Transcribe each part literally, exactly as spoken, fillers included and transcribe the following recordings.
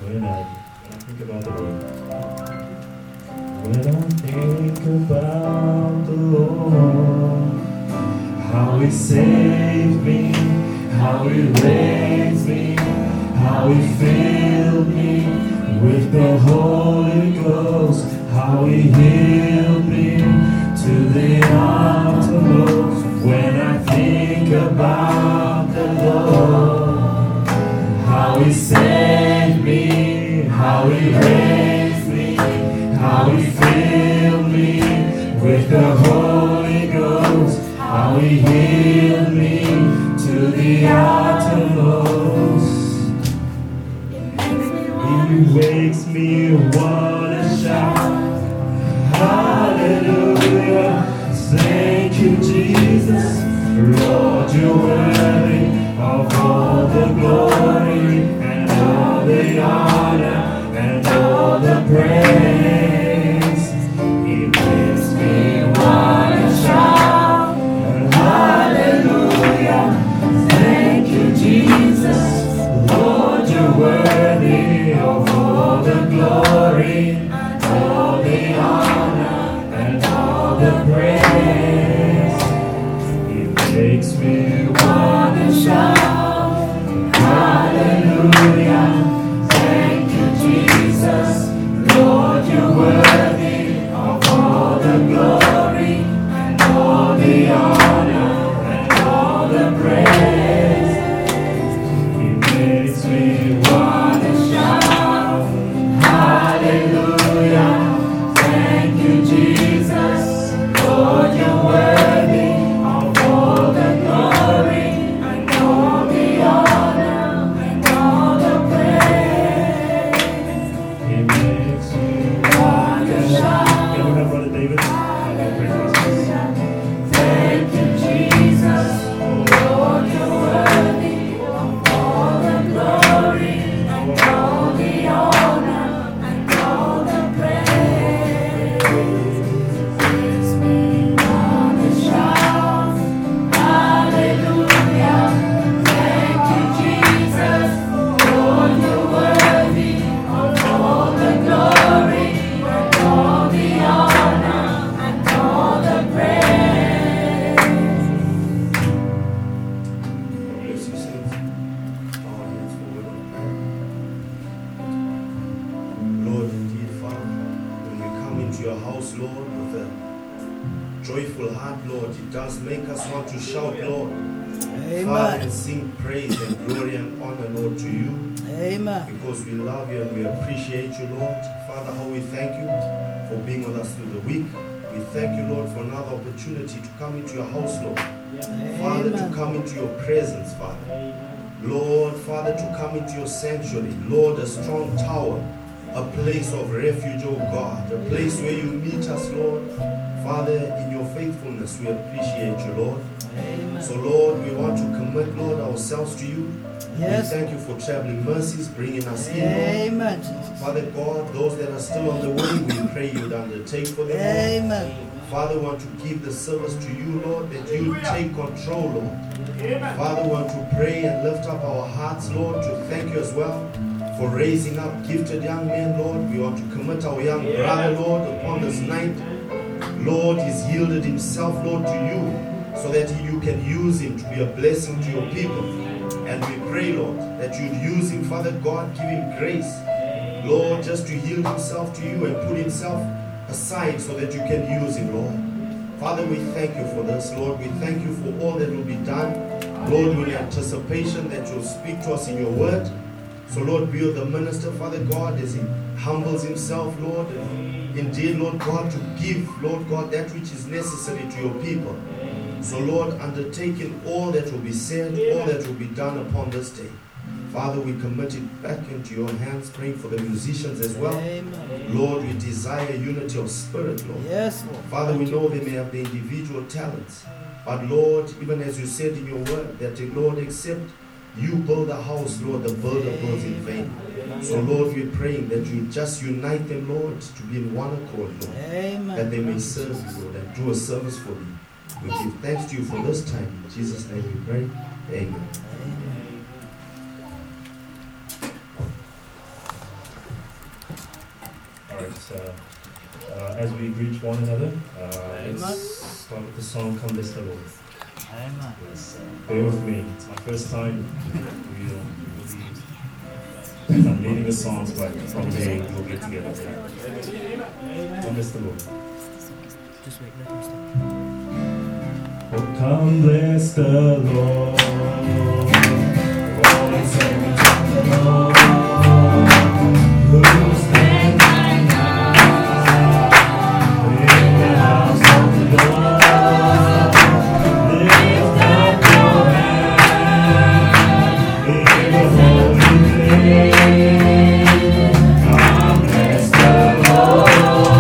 when I, when I think about the Lord. When I think about the Lord, how He saved me, how He raised me, how He filled me with the Holy Ghost, how He healed me to the uttermost. When I think about the Lord, how He saved me, how He raised me, how He filled me with the Holy Ghost, how He healed me to the uttermost. He wakes me wanna shout, hallelujah, thank you Jesus, Lord you're worthy of all the glory and all the honor and all the praise. He makes me wanna shout, hallelujah, thank you Jesus, Lord you're worthy of all the glory and all the honor and all the praise. He makes me wanna shout, hallelujah, thank you Jesus, Lord you're worthy of all the glory and all the honor and all the praise. He makes me wanna shout, hallelujah, thank you Jesus, Lord you're worthy of all the glory and all the honor and all the praise. He makes me wanna shout. Can we have Brother David? Hallelujah, thank you Jesus, Lord you're worthy of all the glory and all the honor and all the praise. Makes me wanna shout, hallelujah, thank you Jesus, Lord you're worthy of all the glory and all the honor and all the praise. Yes, you saints, our hands forward in prayer. Lord, indeed, Father, when we come into your house, Lord, with a joyful heart, Lord, it does make us want to shout, Lord, Father, and sing praise and glory and honor, Lord, to you. Amen. Because we love you and we appreciate you, Lord. Father, how we thank you for being with us through the week. We thank you, Lord, for another opportunity to come into your house, Lord. Father, to come into your presence, Father. Lord, Father, to come into your sanctuary. Lord, a strong tower, a place of refuge, oh God, a place where you meet us, Lord. Father, in your faithfulness, we appreciate you, Lord. Amen. So, Lord, we want to commit, Lord, ourselves to you. Yes. We thank you for traveling mercies, bringing us in, Lord. Amen, Jesus. Father God, those that are still on the way, we pray you'd undertake for them, Lord. Amen. Father, we want to give the service to you, Lord, that you take control, Lord. Father, we want to pray and lift up our hearts, Lord, to thank you as well for raising up gifted young men, Lord. We want to commit our young brother, Lord, upon this night. Lord, he's yielded himself, Lord, to you so that you can use him to be a blessing to your people. And we pray, Lord, that you'd use him, Father God, give him grace, Lord, just to yield himself to you and put himself aside so that you can use him, Lord. Father, we thank you for this, Lord. We thank you for all that will be done, Lord, with anticipation that you'll speak to us in your word. So, Lord, be with the minister, Father God, as he humbles himself, Lord. Indeed, Lord God, to give, Lord God, that which is necessary to your people. So, Lord, undertaking all that will be said, all that will be done upon this day. Father, we commit it back into your hands, praying for the musicians as well. Amen. Lord, we desire unity of spirit, Lord. Yes, Lord. Father, we know they may have the individual talents. But, Lord, even as you said in your word, that, Lord, except you build a house, Lord, the builder builds in vain. So, Lord, we're praying that you just unite them, Lord, to be in one accord, Lord. Amen. That they may serve you, Lord, and do a service for you. We give thanks to you for this time. In Jesus' name we pray. Amen. Amen. heart. Uh, uh, as we greet one another, uh, let's start with the song "Come Bless the Lord." Amen. Yes, uh, bear with me. It's my first time. We'll, we'll be, I'm leading the songs, but from there we'll get together. Come bless the Lord. Just wait, let him stop. Oh, come bless the Lord. Oh, and sing to the Lord. Who stands by night in the house of the Lord. Lift up your hand in the holy place. Come bless the Lord.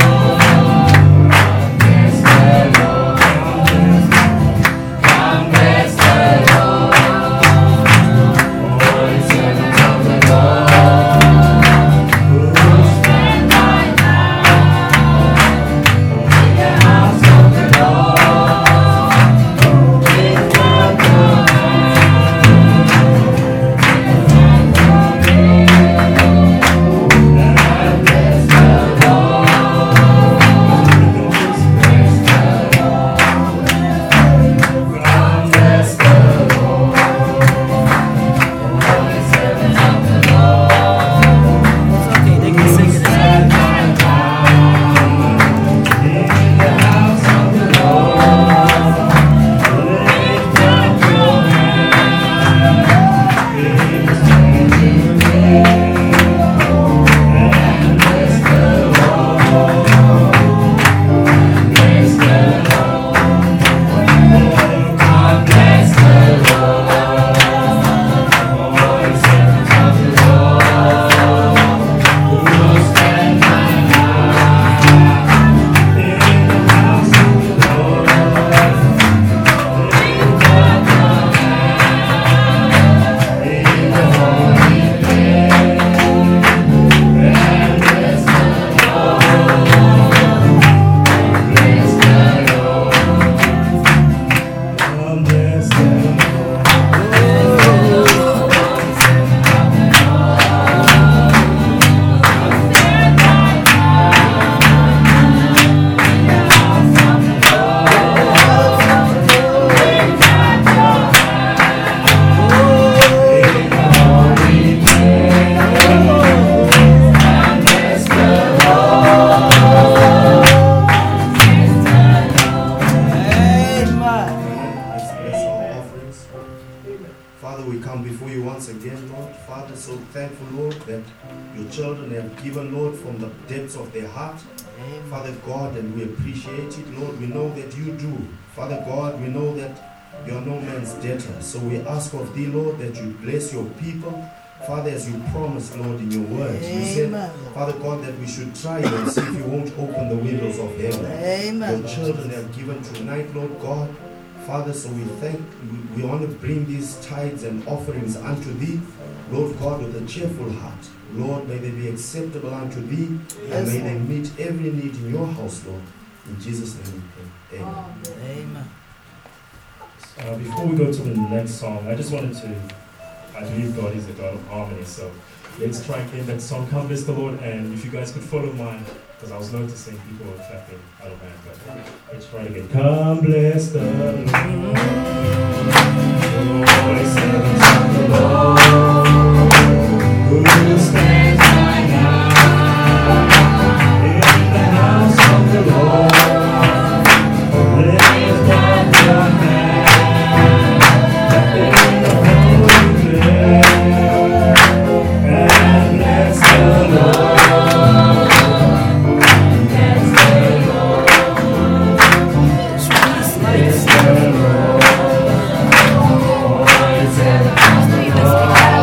So we ask of thee, Lord, that you bless your people. Father, as you promised, Lord, in your word. You said, Father God, that we should try you and see if you won't open the windows of heaven. Amen. Your children have given tonight, Lord God. Father, so we thank, we, we want to bring these tithes and offerings unto thee, Lord God, with a cheerful heart. Lord, may they be acceptable unto thee, yes, and may they meet every need in your house, Lord. In Jesus' name we pray. Amen. Amen. Uh, before we go to the next song, I just wanted to, I believe God is a God of harmony, so let's try again that song, Come Bless the Lord, and if you guys could follow mine, because I was noticing people were clapping out of hand, but let's try again. Come bless the Lord, oh, I servants of the Lord, who stands by night in the house of the Lord, lift up your hand. Bless the Lord.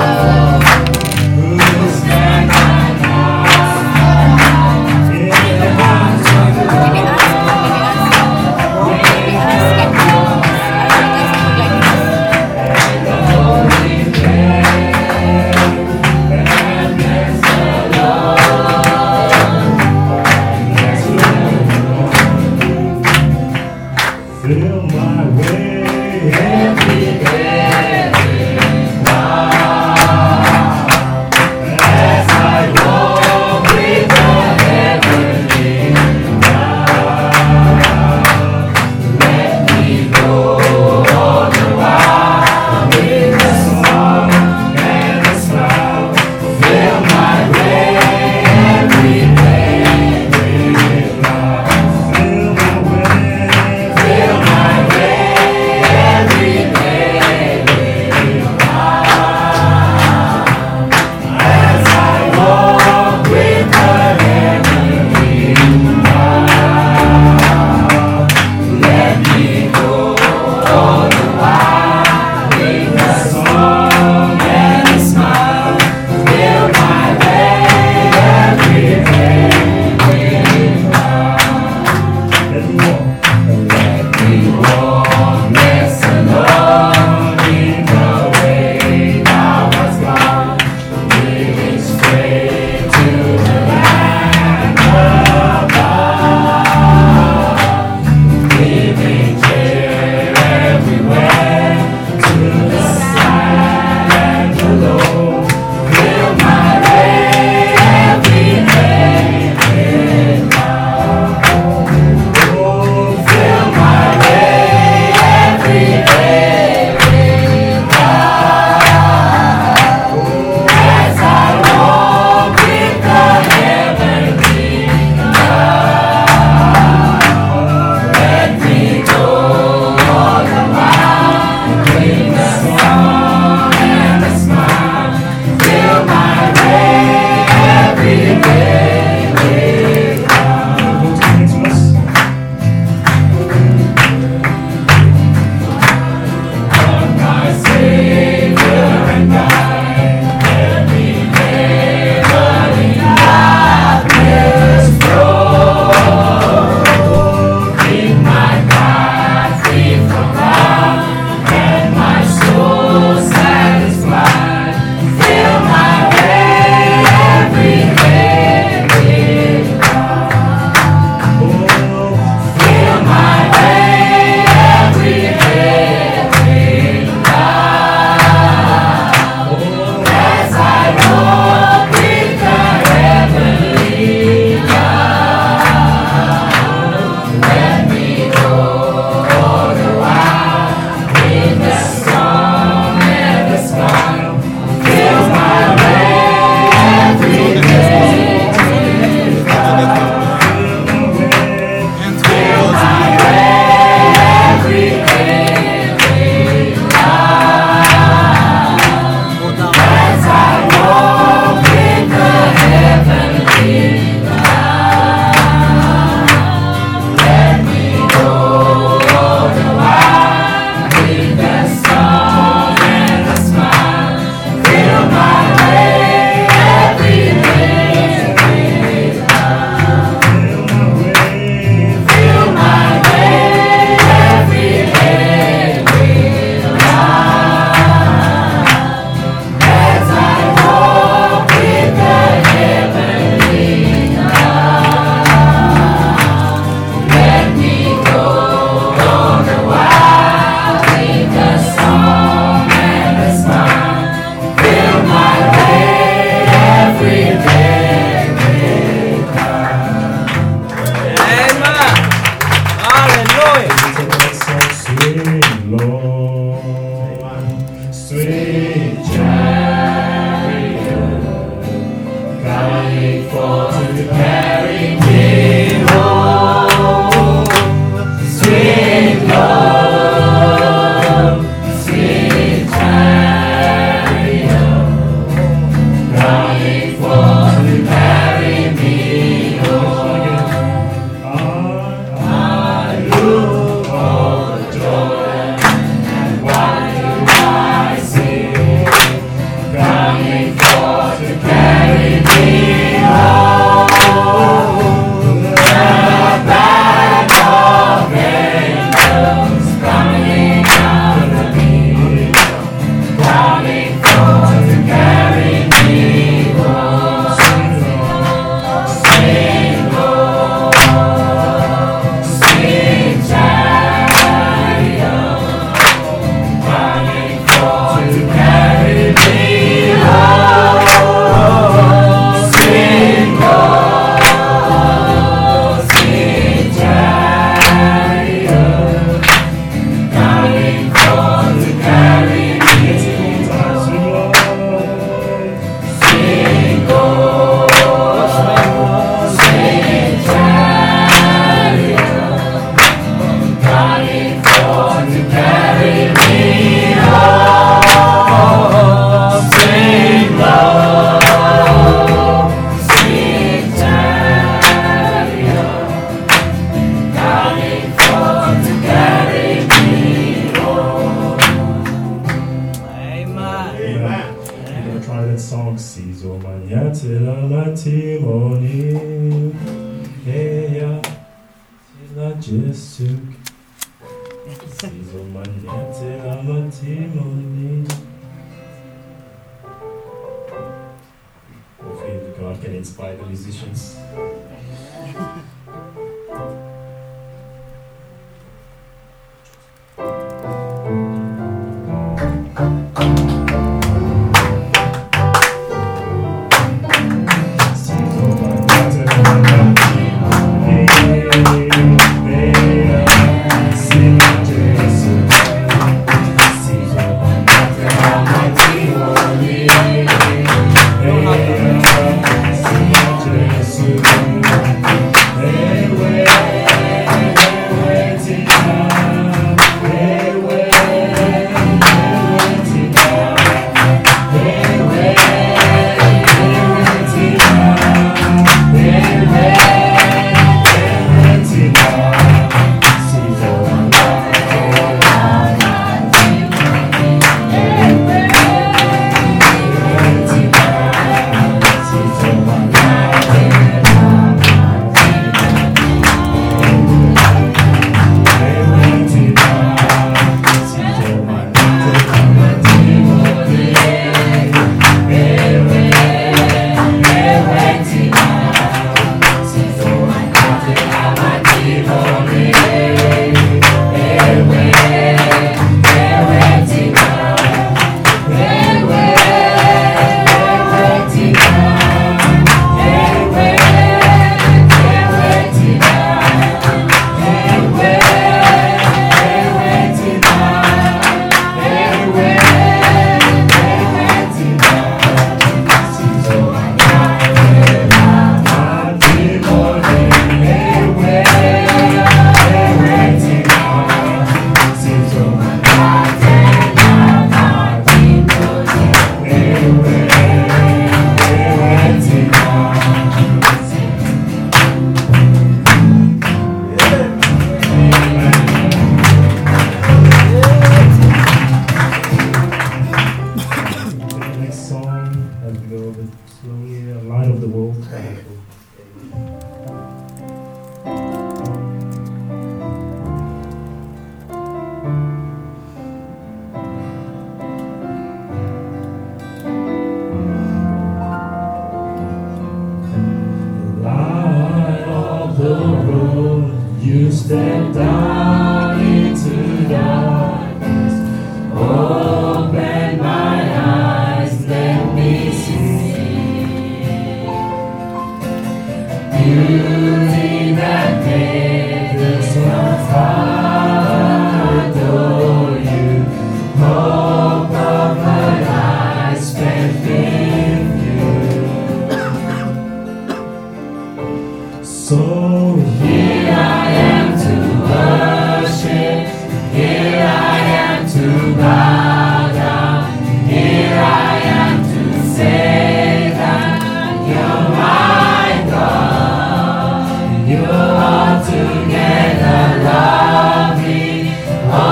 Hopefully God can inspire the musicians.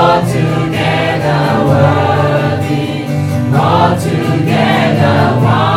Together worthy, all together one.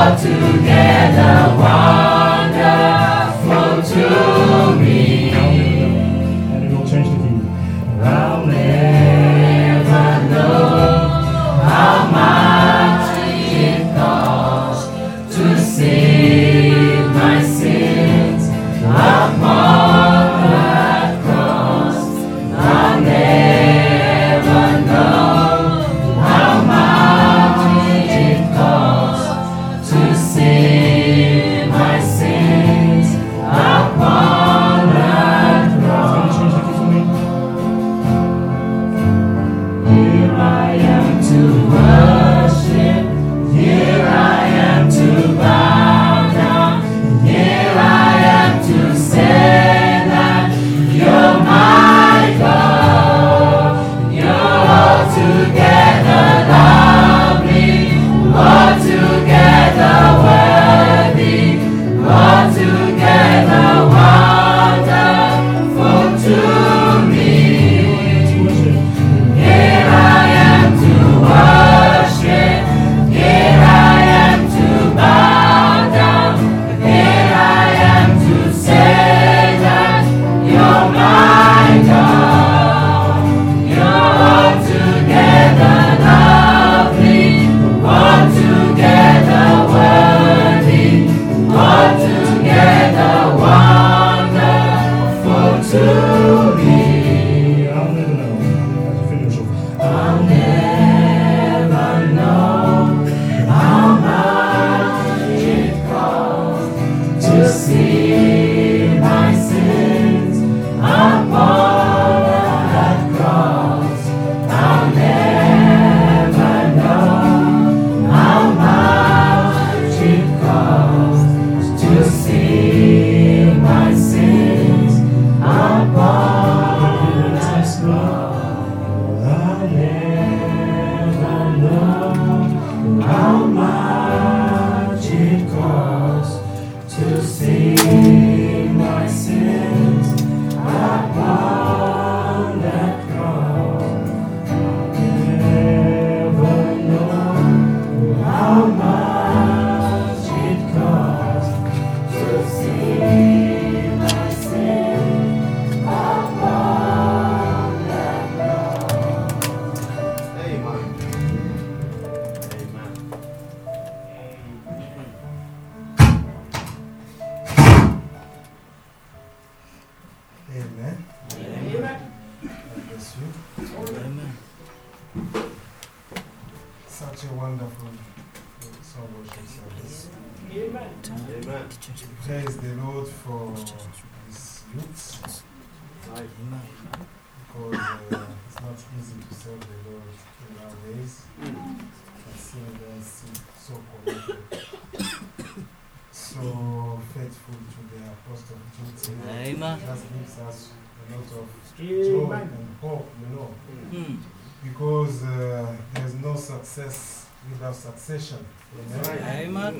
Succession. Amen. Amen.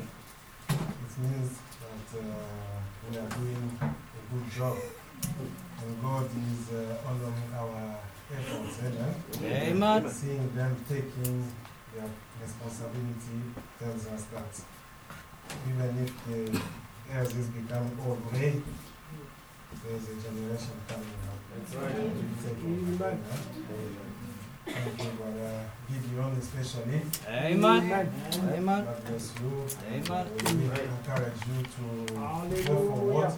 It means that uh, we are doing a good job, and God is uh, honoring our efforts. Amen. Amen. Seeing them taking their responsibility tells us that even if the earth is becoming all gray, there is a generation coming up. That's right. Thank you, Brother Gideon, especially. Amen. Amen. God bless you. Amen. We encourage you to go forward.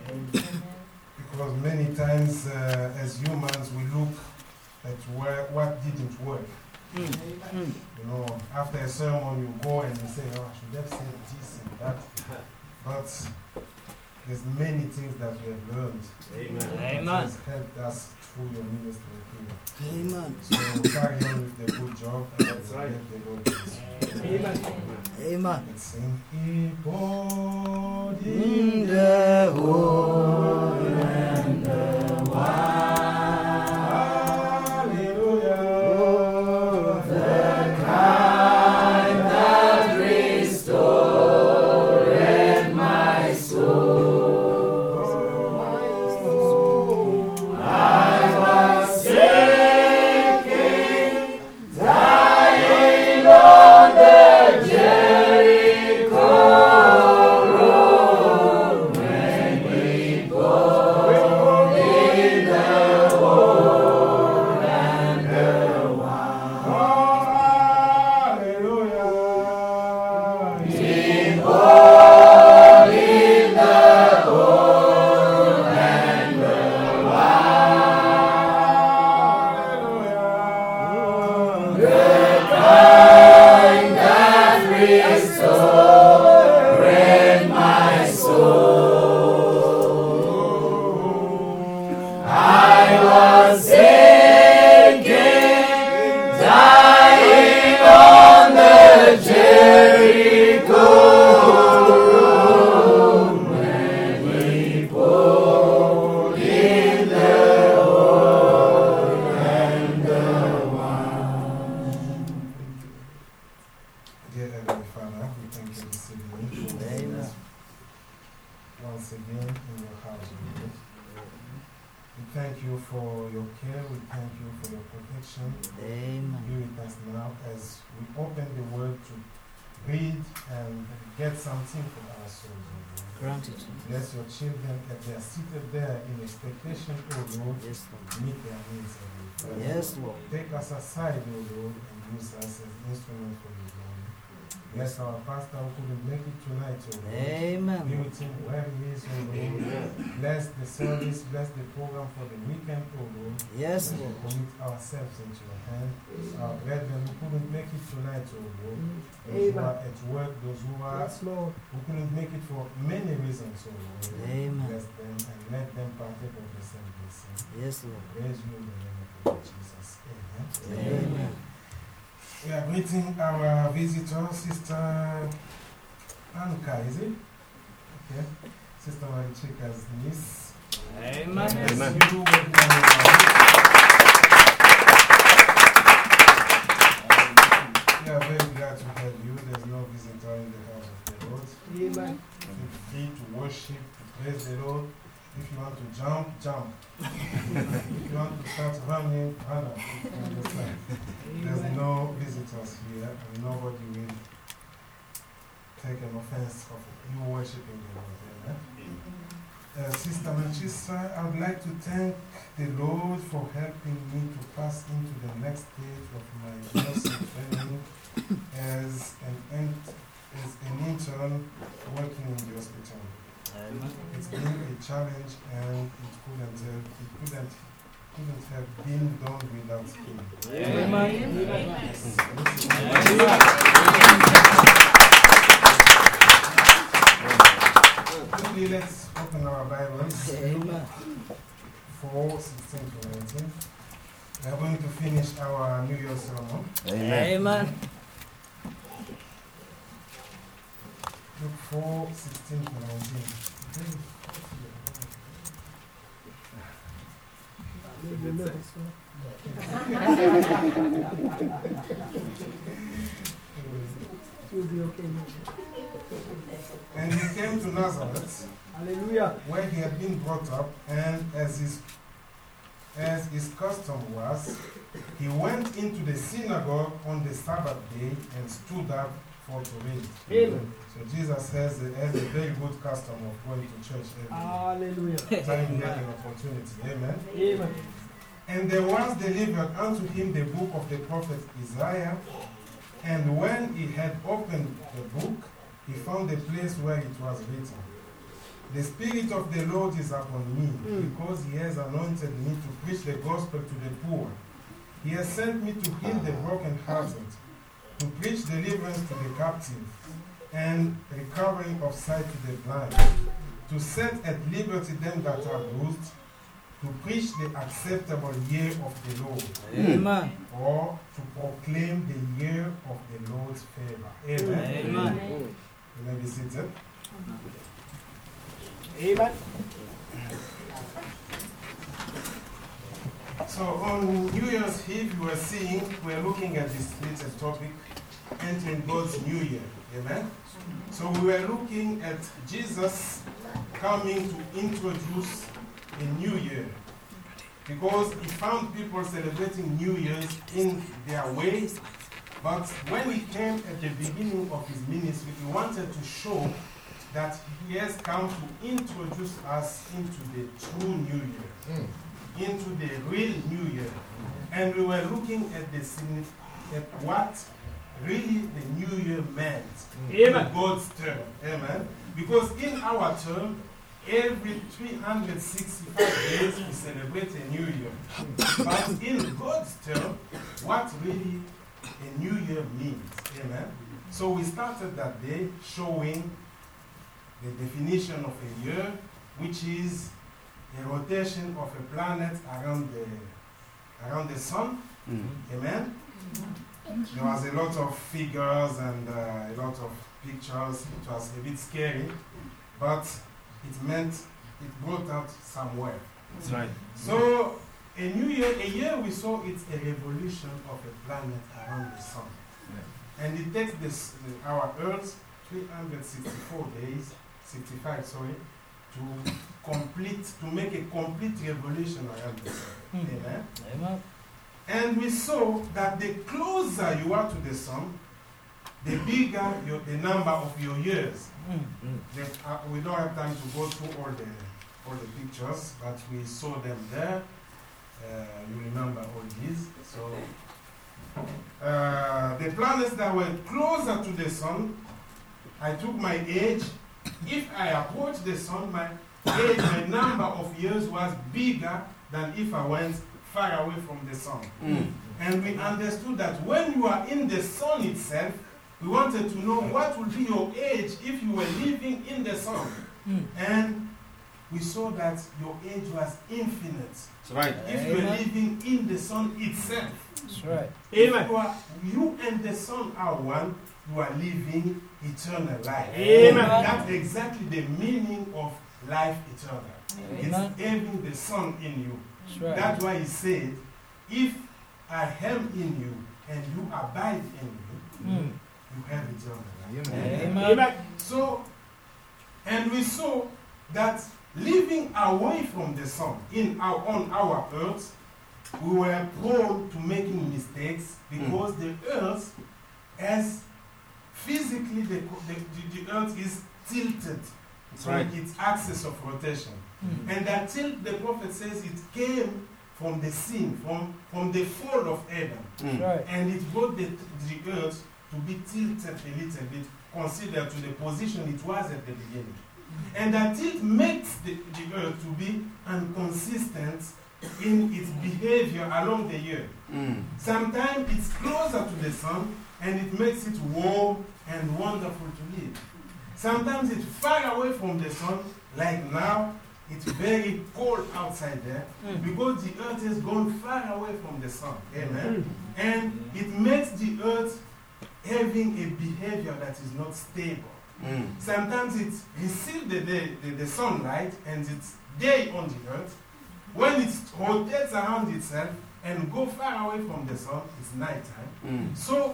Because many times, uh, as humans, we look at where, what didn't work. Mm. Mm. You know, after a sermon, you go and you say, oh, I should have said this and that. But there's many things that we have learned. Amen. That Amen. has helped us through your ministry. Amen. So carry on with the good job. That's right. Let the Lord bless you. Amen. Amen. Let's sing. He poured In in the oil and the wine. Hallelujah. The kind that restored my soul. I was sinking, dying on the Jericho Dear Heavenly Father, we thank you this evening for being us once again in your house, Lord. We thank you for your care, we thank you for your protection. Amen. Be with us now as we open the word to read and get something for our souls, Lord. Gratitude. Bless your children as they are seated there in expectation, O Lord, Yes, Lord. meet their needs, Heavenly Father. Yes, Lord. Take us aside, O Lord, and use us as instruments for your glory. Bless our pastor who couldn't make it tonight, O Lord. Be Amen. with him where he is, O Lord. Bless the service, bless the program for the weekend, O Lord. Yes, We Lord. commit ourselves into your hand. Our brethren who couldn't make it tonight, O Lord. Those who are at work, those who are who couldn't make it for many reasons, O Lord. Amen. Bless them and let them partake of the same blessing. Yes, Lord. Praise you in the name of the Lord Jesus. Amen. Amen. We are greeting our visitor, Sister Anka, is it? Okay. Sister Marichika's niece. Amen. Bless Amen. you with our- We are very glad to have you. There's no visitor in the house of the Lord. Amen. Feel free to worship, to praise the Lord. If you want to jump, jump. If you want to start running, run. You understand? There's no visitors here, and nobody will take an offense of you worshiping the Lord. Amen. Uh, Sister Manchester, I would like to thank the Lord for helping me to pass into the next stage of my nursing training as an, ent- as an intern working in the hospital. Amen. It's been a challenge, and it couldn't have, it couldn't, couldn't have been done without him. Quickly, let's open our Bibles. Amen. four, sixteen to nineteen. We are going to finish our New Year's sermon. Amen. Luke four, sixteen to nineteen. And he came to Nazareth, Hallelujah. where he had been brought up, and as his as his custom was, he went into the synagogue on the Sabbath day and stood up for to read. Amen. So Jesus has a, has a very good custom of going to church Hallelujah. every time he had an opportunity. Amen. Amen. And there was delivered unto him the book of the prophet Isaiah. And when he had opened the book, he found the place where it was written, "The Spirit of the Lord is upon me, Mm. because he has anointed me to preach the gospel to the poor. He has sent me to heal the brokenhearted, to preach deliverance to the captive, and recovering of sight to the blind, to set at liberty them that are bruised, to preach the acceptable year of the Lord," Amen. or to proclaim the year of the Lord's favor. Amen. Amen. You may be seated. Amen. So on New Year's Eve, you were seeing, we're looking at this little topic, entering God's New Year. Amen. So we were looking at Jesus coming to introduce a new year, because he found people celebrating New Year's in their way. But when he came at the beginning of his ministry, he wanted to show that he has come to introduce us into the true New Year, into the real New Year. And we were looking at the signi- at what really the New Year meant Amen. in God's term. Amen. Because in our term, every three hundred sixty-five days we celebrate a new year. But in God's term, what really a new year means. Amen. So we started that day showing the definition of a year, which is a rotation of a planet around the around the sun. Amen. There was a lot of figures and uh, a lot of pictures. It was a bit scary, but it meant it brought out somewhere. That's right. So a new year, a year we saw it's a revolution of a planet around the sun. And it takes this, the, our Earth three hundred sixty-four days, sixty-five, sorry, to complete, to make a complete revolution around the sun. Mm. Amen. Amen. And we saw that the closer you are to the sun, the bigger your, the number of your years. Mm. The, uh, we don't have time to go through all the all the pictures, but we saw them there. Uh, you remember all these. So uh, the planets that were closer to the sun, I took my age. If I approached the sun, my age, my number of years was bigger than if I went far away from the sun. Mm. And we understood that when you are in the sun itself, we wanted to know what would be your age if you were living in the sun. Mm. And we saw that your age was infinite. That's right. If you were Amen. living in the sun itself. That's right. If Amen. you, are, you and the sun are one, you are living eternal life. Amen. That's exactly the meaning of life eternal. Amen. It's having the sun in you. That's right. That's why he said, if I am in you and you abide in me, Mm. you have eternal life. Amen. Amen. So, and we saw that living away from the sun in our, on our earth, we were prone to making mistakes because the earth, as physically the, the, the, the earth is tilted That's from right. its axis of rotation. Mm. And that tilt, the prophet says, it came from the sin, from, from the fall of Adam. That's Mm. right. And it brought the, the earth to be tilted a little bit, considered to the position it was at the beginning. And that tilt makes the, the earth to be inconsistent in its behavior along the year. Mm. Sometimes it's closer to the sun and it makes it warm and wonderful to live. Sometimes it's far away from the sun, like now, it's very cold outside there Mm. because the earth has gone far away from the sun. Amen. And it makes the earth having a behavior that is not stable. Mm. Sometimes it receives the, the, the, the sunlight and it's day on the earth. When it rotates around itself and go far away from the sun, it's nighttime. Mm. So,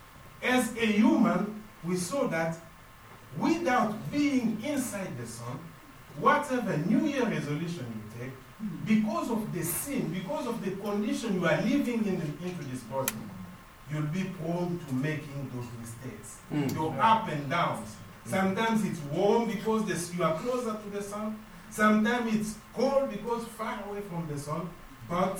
as a human, we saw that without being inside the sun, whatever New Year resolution you take, because of the sin, because of the condition you are living in the, into this body, you'll be prone to making those mistakes. Mm. Your up and downs. Sometimes it's warm because this, you are closer to the sun. Sometimes it's cold because far away from the sun. But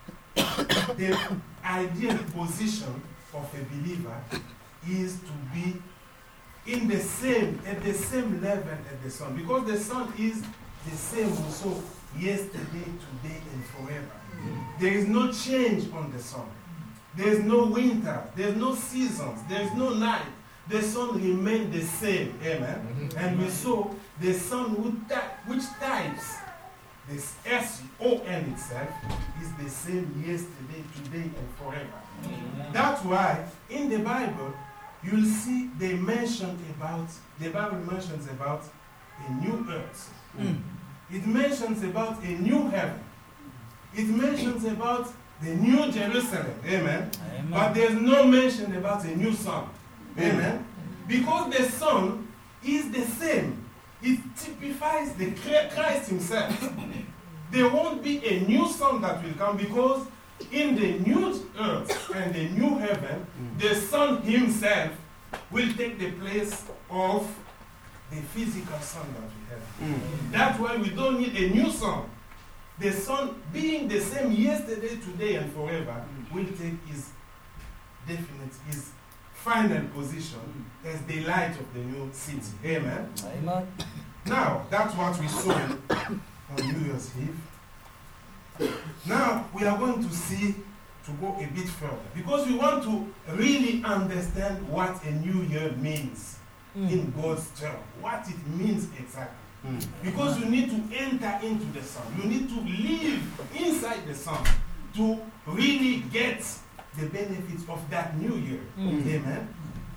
the ideal position of a believer is to be in the same, at the same level as the sun. Because the sun is the same also yesterday, today, and forever. There is no change on the sun. There is no winter. There is no seasons. There is no night. The sun remains the same. Amen. And we saw the sun which, ty- which types this S O N itself is the same yesterday, today, and forever. That's why in the Bible you'll see they mention about, the Bible mentions about a new earth. Mm. It mentions about a new heaven. It mentions about the new Jerusalem. Amen. Amen. But there's no mention about a new sun. Amen. Because the sun is the same. It typifies the Chr- Christ himself. There won't be a new sun that will come because in the new earth and the new heaven, the sun himself will take the place of the physical sun that we have. Mm. That's why we don't need a new sun. The sun being the same yesterday, today, and forever will take his definite, his final position as the light of the new city. Amen. Amen. Now, that's what we saw on New Year's Eve. Now, we are going to see, to go a bit further, because we want to really understand what a new year means Mm. in God's term, what it means exactly. Mm. Because you need to enter into the sun. You need to live inside the sun to really get the benefits of that new year. Mm. Amen.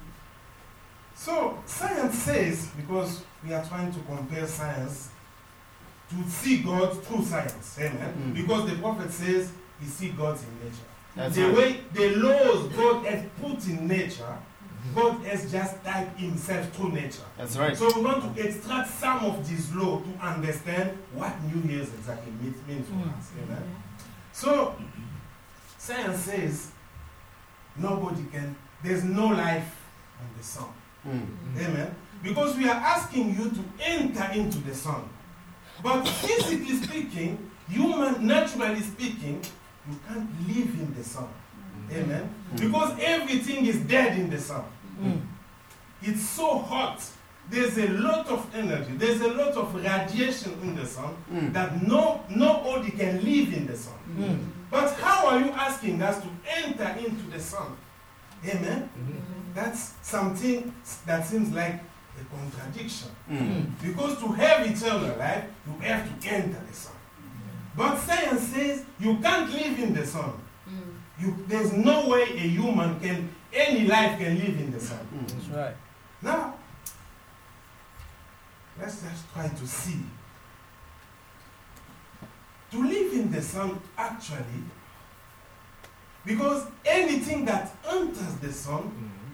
So, science says, because we are trying to compare science to see God through science. Amen. Mm. Because the prophet says he sees God in nature. That's the right. way the laws God has put in nature God has just typed himself through nature. That's right. So we want to extract some of this law to understand what New Year's exactly means, means for Mm. us. Amen. So science says nobody can, there's no life on the sun. Mm. Amen. Because we are asking you to enter into the sun. But physically speaking, human, naturally speaking, you can't live in the sun. Amen. Because everything is dead in the sun. Mm. It's so hot. There's a lot of energy. There's a lot of radiation in the sun Mm. that no nobody can live in the sun. Mm. But how are you asking us to enter into the sun? Amen. That's something that seems like a contradiction. Mm. Because to have eternal life, you have to enter the sun. But science says you can't live in the sun. You, there's no way a human can, any life can live in the sun. That's right. Now, let's just try to see. To live in the sun, actually, because anything that enters the sun,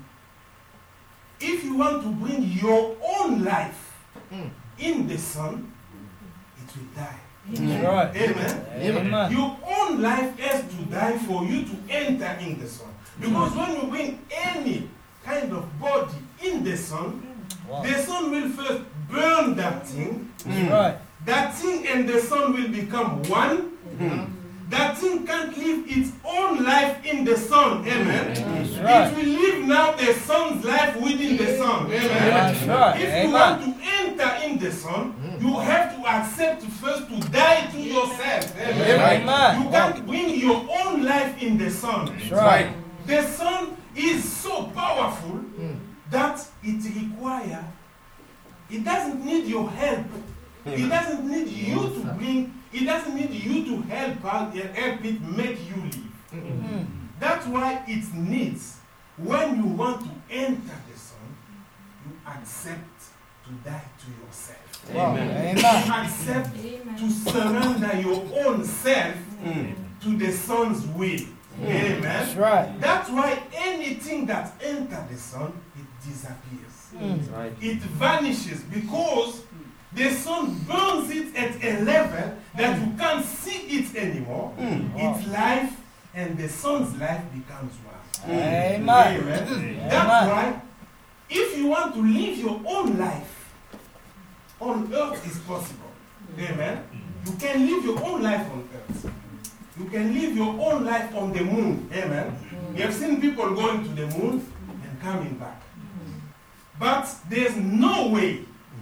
if you want to bring your own life in the sun, it will die. That's right. Amen. Amen. Your own life has to die for you to enter in the sun. Because when you bring any kind of body in the sun, Wow. the sun will first burn that thing. That's right. That thing and the sun will become one. Mm. That thing can't live its own life in the sun. Amen. That's It right. will live now the sun's life within the sun. Amen. That's right. If you Amen. want to enter in the sun, you have to accept first to die to yourself. Amen. Amen. You can't bring your own life in the sun. That's right. The sun is so powerful that it requires, it doesn't need your help. It doesn't need you to bring, it doesn't need you to help out, help it make you live. Mm. That's why it needs, when you want to enter the sun, you accept to die to yourself. Wow. Amen. You Amen. accept to surrender your own self Mm. to the sun's will. Amen. That's right. That's why anything that enters the sun, it disappears. Mm. Right. It vanishes because the sun burns it at a level that you can't see it anymore. Mm. Its life and the sun's life becomes one. Amen. Amen. That's Amen. why if you want to live your own life on earth is possible. Amen. You can live your own life on earth. You can live your own life on the moon. Amen. You have seen people going to the moon and coming back. But there's no way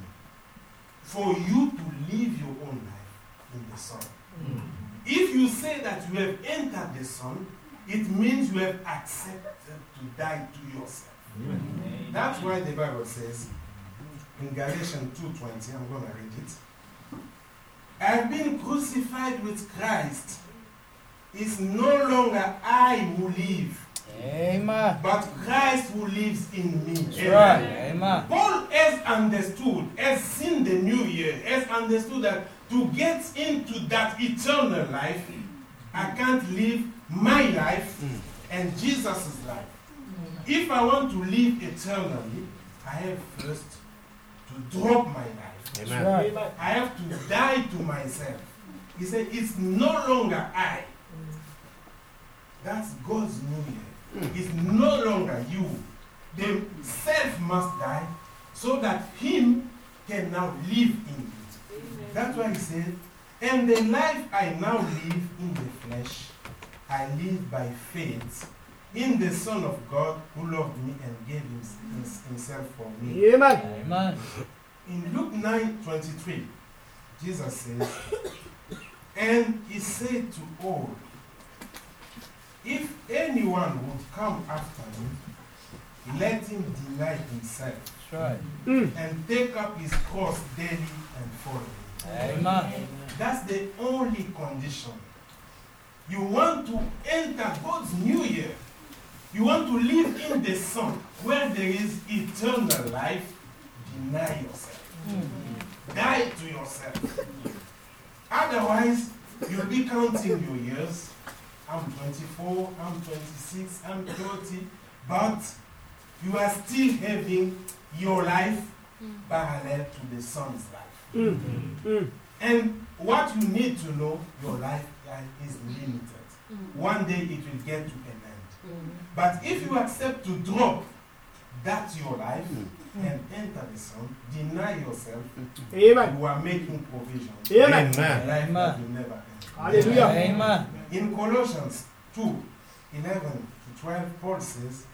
for you to live your own life in the sun. If you say that you have entered the sun, it means you have accepted to die to yourself. That's why the Bible says in Galatians two twenty, I'm going to read it. I have been crucified with Christ. It's no longer I who live, Amen. but Christ who lives in me. That's right. Amen. Paul has understood, has seen the new year, has understood that to get into that eternal life, I can't live my life and Jesus' life. If I want to live eternally, I have first to drop my life. That's Amen. right. I have to die to myself. He said, it's no longer I. That's God's new year. It's no longer you. The self must die so that Him can now live in you. That's why He said, and the life I now live in the flesh, I live by faith in the Son of God who loved me and gave him, Himself for me. Amen. Amen. In Luke nine twenty-three, Jesus says, and He said to all, if anyone would come after me, let him deny himself That's right. and take up his cross daily and follow me. Amen. That's the only condition. You want to enter God's new year. You want to live in the sun where there is eternal life. Deny yourself. Die to yourself. Otherwise, you'll be counting your years. I'm twenty-four, I'm twenty-six, I'm thirty, but you are still having your life parallel to the Son's life. Mm. Mm. And what you need to know, your life is limited. One day it will get to an end. But if you accept to drop that your life and enter the Son, deny yourself, Amen. you are making provision. Amen. A life Amen. that will never end. Hallelujah. Amen. In Colossians two, eleven to twelve, Paul says,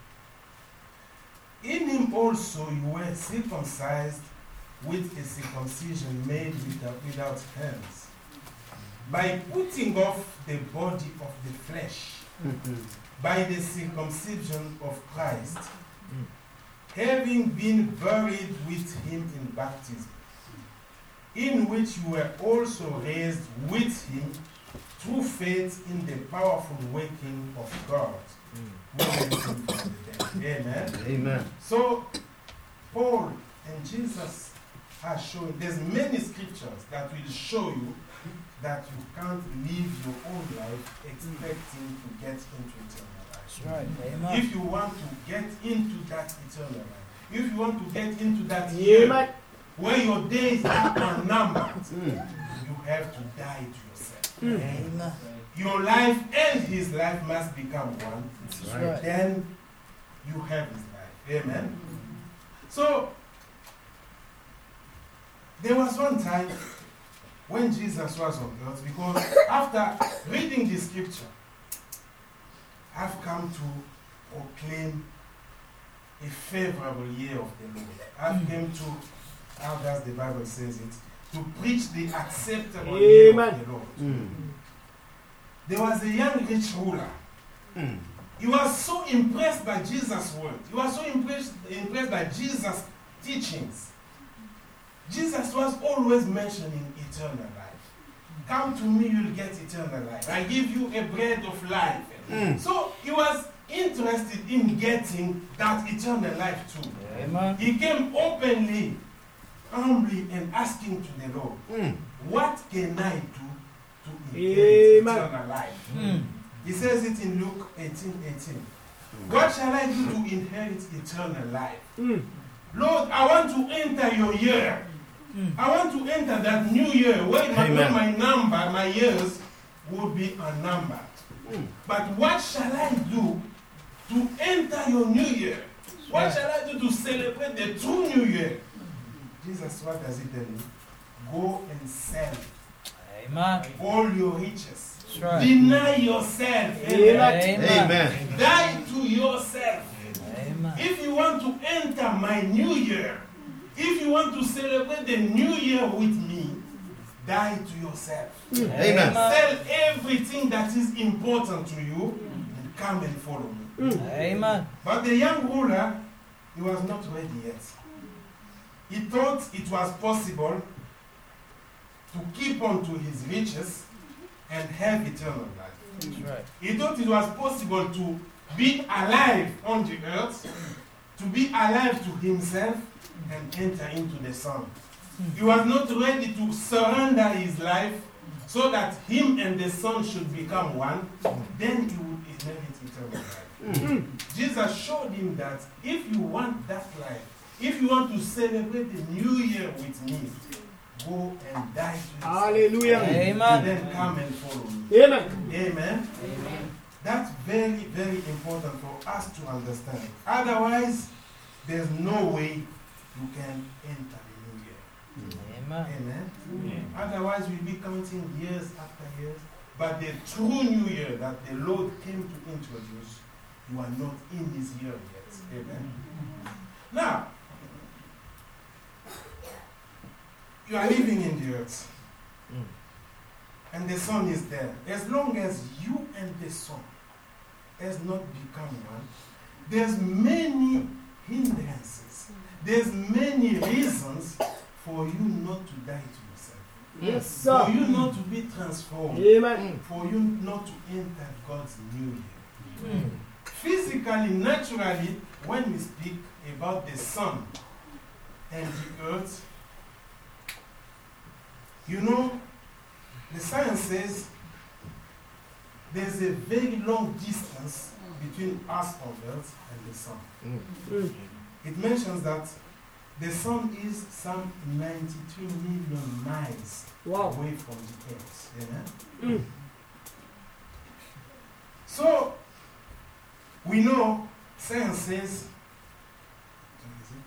in him also you were circumcised with a circumcision made without, without hands, by putting off the body of the flesh, by the circumcision of Christ, having been buried with him in baptism, in which you were also raised with him through faith in the powerful working of God, who raised him from the dead. Amen. Amen. So, Paul and Jesus are showing, there's many scriptures that will show you that you can't live your own life expecting to get into eternal life. That's right. Amen. If you want to get into that eternal life, if you want to get into that year Amen. where your days are unnumbered, you have to die to yourself. Amen. Your life and his life must become one. That's right. Then you have his life. Amen. So, there was one time when Jesus was on earth, because after reading the scripture, I've come to proclaim a favorable year of the Lord. I've come to, how does the Bible says it, to preach the acceptable Amen. year of the Lord. Mm. There was a young rich ruler. Mm. He was so impressed by Jesus' word. He was so impressed, impressed by Jesus' teachings. Jesus was always mentioning eternal life. Come to me, you'll get eternal life. I give you a bread of life. Mm. So he was interested in getting that eternal life too. Amen. He came openly, humbly, and asking to the Lord, Mm. what can I do to inherit Amen. eternal life? Mm. He says it in Luke eighteen eighteen. What shall I do to inherit eternal life? Mm. Lord, I want to enter your year. Mm. I want to enter that new year where my, Amen. where my number, my years would be unnumbered. Mm. But what shall I do to enter your new year? What Right. shall I do to celebrate the true new year? Jesus, what does he tell you? Go and sell Amen. all your riches. That's right. Deny yourself. Amen. Amen. Die to yourself. Amen. If you want to enter my new year, if you want to celebrate the new year with me, die to yourself. Amen. Sell everything that is important to you and come and follow me. Amen. But the young ruler, he was not ready yet. He thought it was possible to keep on to his riches and have eternal life. That's right. He thought it was possible to be alive on the earth, to be alive to himself and enter into the Son. He was not ready to surrender his life so that him and the Son should become one. Then he would inherit eternal life. Jesus showed him that if you want that life, if you want to celebrate the new year with me, go and die to yourself. Hallelujah. And Amen. then come and follow me. Amen. Amen. That's very, very important for us to understand. Otherwise, there's no way you can enter the new year. Amen. Amen. Otherwise, we'll be counting years after years. But the true new year that the Lord came to introduce, you are not in this year yet. Amen. Now, you are living in the earth. And the Son is there. As long as you and the Son has not become one, there's many hindrances. There's many reasons for you not to die to yourself. Yes, For sir. you not to be transformed. Amen. For you not to enter God's new year. Mm. Physically, naturally, when we speak about the sun and the earth, you know, the science says there's a very long distance between us on earth and the sun. Mm. Mm. It mentions that the sun is some ninety-two million miles Wow. away from the earth. Amen? Mm. So, we know, science says, what is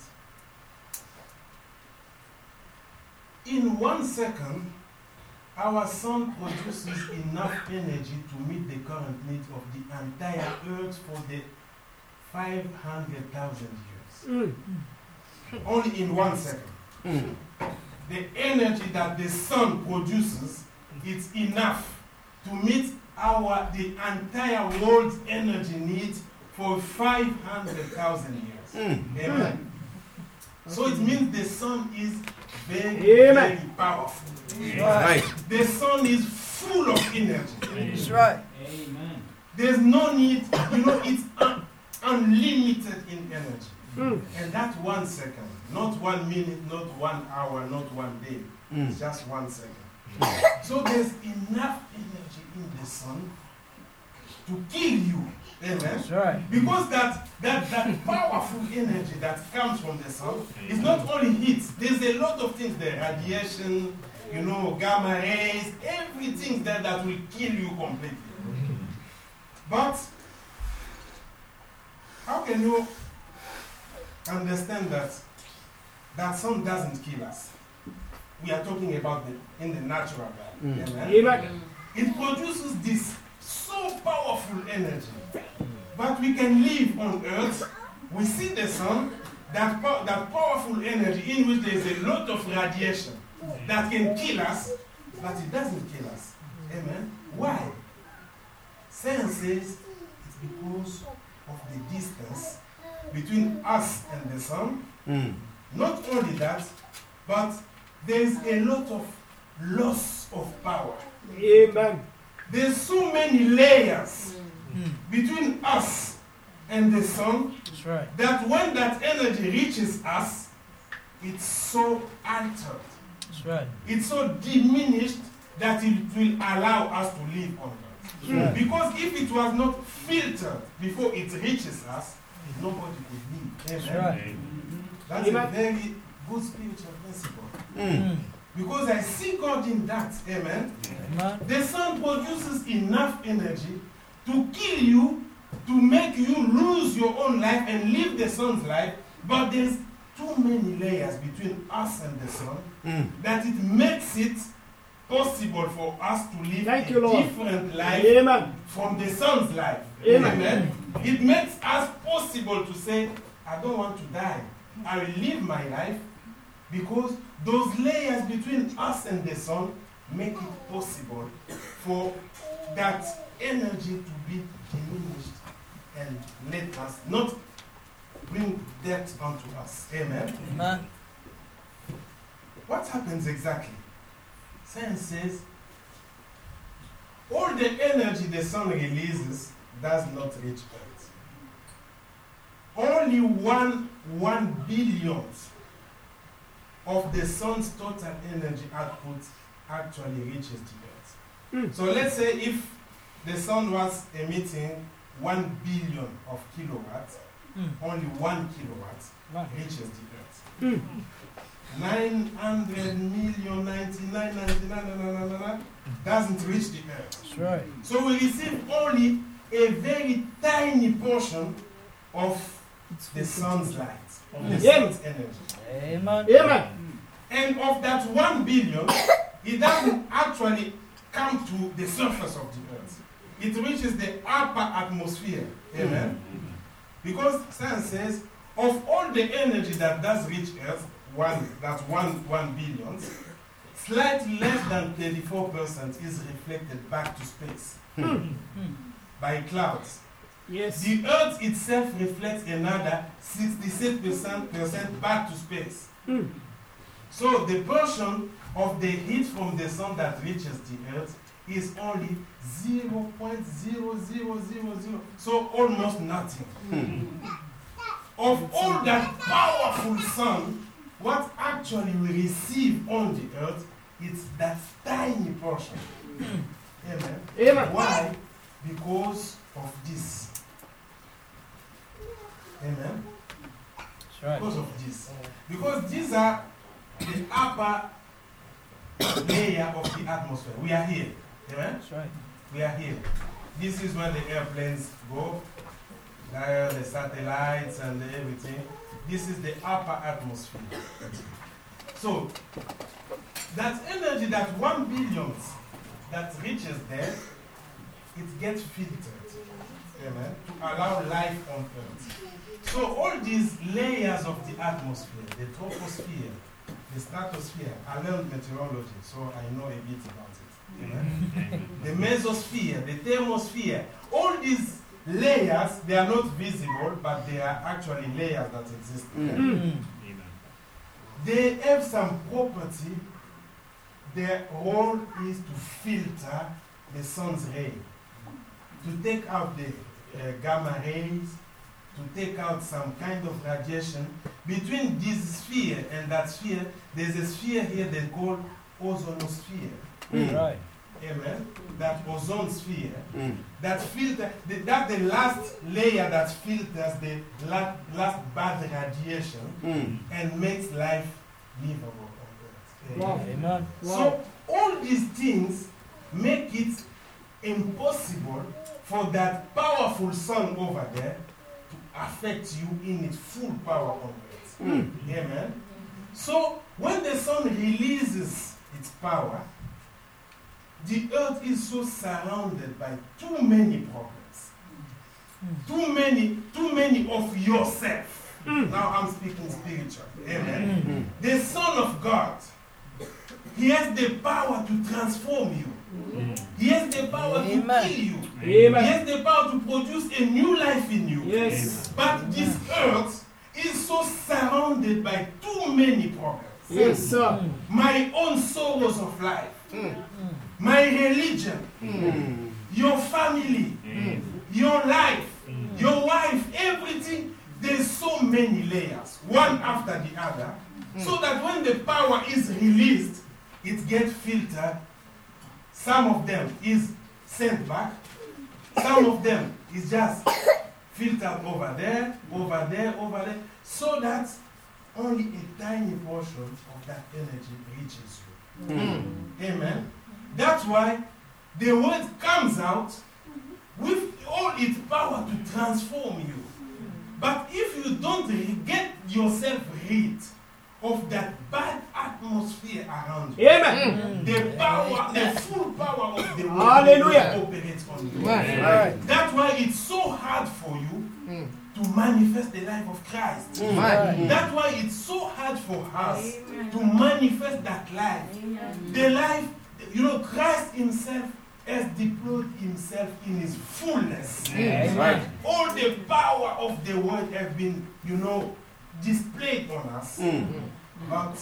it? In one second, our sun produces enough energy to meet the current needs of the entire earth for the five hundred thousand years. Mm. Only in one second. Mm. The energy that the sun produces is enough to meet our the entire world's energy needs for five hundred thousand years. Mm. Amen. So it means the sun is very, Amen. very powerful. Right. The sun is full of energy. That's right. Amen. There's no need, you know, it's un- unlimited in energy. Mm. And that's one second, not one minute, not one hour, not one day. It's Mm. just one second. So there's enough energy in the sun to kill you. Amen. That's right. Because that, that, that powerful energy that comes from the sun is not only heat, there's a lot of things there, radiation, you know, gamma rays, everything there that will kill you completely. But how can you understand that that sun doesn't kill us? We are talking about the in the natural realm. Mm. Amen? Amen. It produces this so powerful energy. But we can live on earth, we see the sun, that, pow- that powerful energy in which there is a lot of radiation that can kill us, but it doesn't kill us. Amen? Why? Science says it's because of the distance between us and the sun. Mm. Not only that, but there's a lot of loss of power. Amen. There's so many layers between us and the sun That's right. that when that energy reaches us, it's so altered. That's right. It's so diminished that it will allow us to live on earth. That's right. Because if it was not filtered before it reaches us, nobody could live. That's Amen? right. That's a Amen. very good spiritual principle. Mm. Because I see God in that. Amen? Amen. The sun produces enough energy to kill you, to make you lose your own life and live the sun's life, but there's too many layers between us and the sun Mm. that it makes it possible for us to live Thank a you, Lord. different life Amen. from the sun's life. Amen. It makes us possible to say, I don't want to die. I will live my life because those layers between us and the sun make it possible for that energy to be diminished and let us not bring death unto us. Amen. Amen. What happens exactly? Science says all the energy the sun releases does not reach Earth. Only one one billionth of the sun's total energy output actually reaches the Earth. Mm. So let's say if the sun was emitting one billion of kilowatts, Mm. only one kilowatt Right. reaches the Earth. Mm. nine hundred million, ninety-nine, ninety-nine, na, na, na, na, na, doesn't reach the Earth. That's right. So we receive only a very tiny portion of the sun's light, of the Yeah. sun's energy. Amen. Amen. And of that one billion, it doesn't actually come to the surface of the Earth. It reaches the upper atmosphere. Amen? Because science says, of all the energy that does reach Earth, one, that's one, one billion, slightly less than thirty-four percent is reflected back to space Mm. by clouds. Yes. The Earth itself reflects another sixty-six percent back to space. Mm. So the portion of the heat from the sun that reaches the Earth is only zero point zero zero zero zero, so almost nothing. Of all that powerful sun, what actually we receive on the Earth is that tiny portion. Amen. Amen. Why? Because of this. Amen. That's right. Because of this. Because these are the upper layer of the atmosphere. We are here. Amen? That's right. We are here. This is where the airplanes go, uh, the satellites and the everything. This is the upper atmosphere. So, that energy, that one billion that reaches there, it gets filtered. Amen? To allow life on earth. So all these layers of the atmosphere, the troposphere, the stratosphere, I learned meteorology, so I know a bit about it. Amen? The mesosphere, the thermosphere, all these layers, they are not visible, but they are actually layers that exist there. Mm. They have some property. Their role is to filter the sun's ray, to take out the uh, gamma rays, to take out some kind of radiation. Between this sphere and that sphere, there's a sphere here they call ozonosphere. Mm. Right. Amen. That ozone sphere, Mm. that filter, the, that's the last layer that filters the la, last bad radiation Mm. and makes life livable on Earth. Wow. Amen. So all these things make it impossible for that powerful sun over there to affect you in its full power on Earth. Mm. Amen. So when the sun releases its power, the earth is so surrounded by too many problems. Too many, too many of yourself. Now I'm speaking spiritual. Amen. The Son of God, He has the power to transform you. He has the power Amen. to kill you. Amen. He has the power to produce a new life in you. Yes. But this earth is so surrounded by too many problems. Yes, sir. My own sorrows of life, my religion, your family, your life, your wife, everything. There's so many layers, one after the other, so that when the power is released, it gets filtered. Some of them is sent back, some of them is just filtered over there, over there, over there, so that only a tiny portion of that energy reaches you. Mm. Amen. That's why the word comes out with all its power to transform you. But if you don't re- get yourself rid of that bad atmosphere around you, Amen. the power, the full power of the word Hallelujah. will operate on you. Right. That's why it's so hard for you to manifest the life of Christ. Right. That's why it's so hard for us to manifest that life. The life, you know, Christ Himself has deployed Himself in His fullness. Amen. All the power of the word have been, you know, displayed on us. Mm. But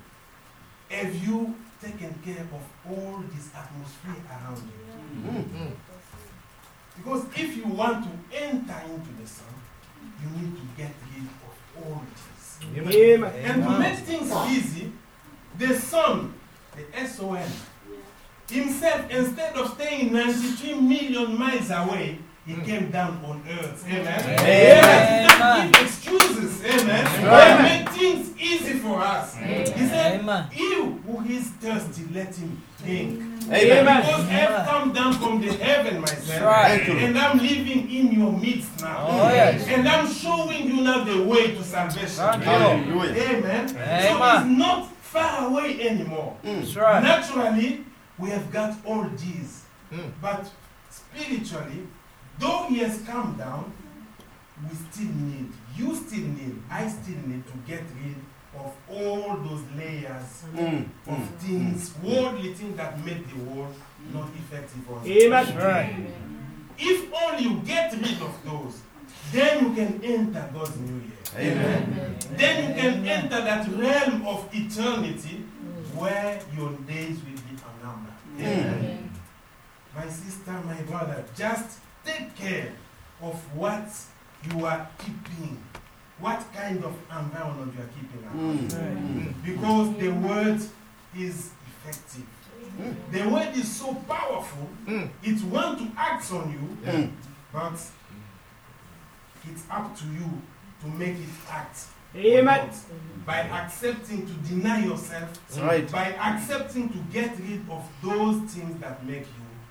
have you taken care of all this atmosphere around you? Mm. Because if you want to enter into the sun, you need to get rid of all this. Amen. And to make things easy, the sun, the S O N, himself, instead of staying ninety-three million miles away, he came down on earth. Amen. Amen. He doesn't give excuses. Amen. Amen. He made things easy for us. He said, Amen. you who is thirsty, let him drink. Amen. Because I've come down from the heaven myself. Right. Thank you. And I'm living in your midst now. Oh, yes. And I'm showing you now the way to salvation. Thank you. Hallelujah. Amen. So Amen. it's not far away anymore. That's right. Naturally, we have got all these. Mm. But spiritually, though he has come down, we still need, you still need, I still need to get rid of all those layers Mm. of Mm. things, worldly things that make the world not effective on us. Amen. That's right. If only you get rid of those, then you can enter God's new year. Amen. Then you can enter that realm of eternity where your days will be unnumbered. Amen. My sister, my brother, just take care of what you are keeping, what kind of environment you are keeping around. Mm. Mm. Because the word is effective. The word is so powerful, Mm. it wants to act on you, Mm. but it's up to you to make it act. Amen. By accepting to deny yourself, That's right. by accepting to get rid of those things that make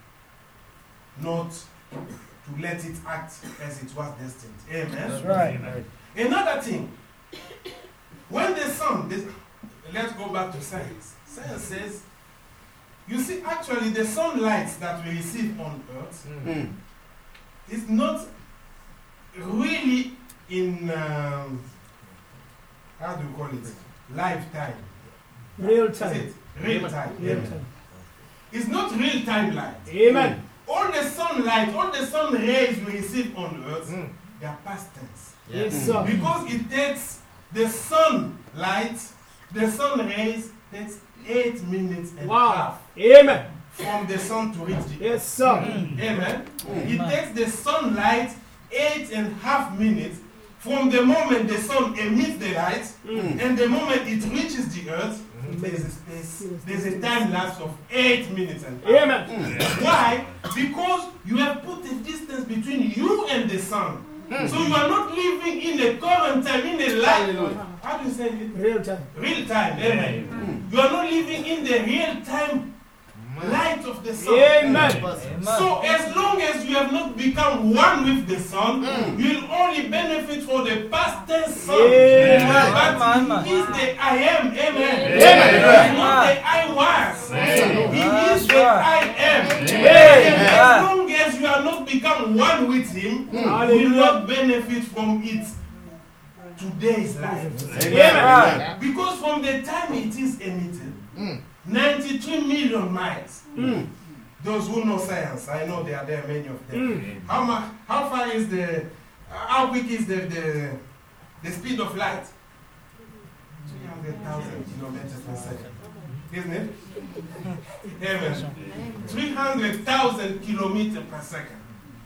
you not to let it act as it was destined. Amen. That's right. Another thing, when the sun, this, let's go back to science. Science says, you see, actually, the sunlight that we receive on Earth Mm. is not really in, um, how do you call it? Lifetime. Real Is time. it? Real time. Real Amen. time. It's not real time light. Amen. All the sunlight, all the sun rays we receive on Earth, Mm. they are past tense. Yes, sir. Because it takes the sunlight, the sun rays takes eight minutes and a Wow. half Amen. from the sun to reach the Yes, sir. Amen. It takes the sunlight eight and a half minutes from the moment the sun emits the light Mm. and the moment it reaches the earth. There's a space, there's a time lapse of eight minutes and a half. Amen. Why? Because you have put a distance between you and the sun. So you are not living in the current time, in the light. How do you say it? Real time. Real time. Amen. You are not living in the real time light of the sun. Amen. So as long as you have not become one with the sun, you'll only benefit for the past tense sun. Amen. But he is the I am. Amen. Amen. He is not the I was. He is the I am. Amen. As long as you are not become one with him, you will not benefit from it today's life. Amen. Because from the time it is emitted, ninety-three million miles. Mm. Those who know science, I know there are there many of them. Mm. How much? How far is the? How quick is the the, the speed of light? Three hundred thousand kilometers per second, isn't it? Amen. Three hundred thousand kilometers per second.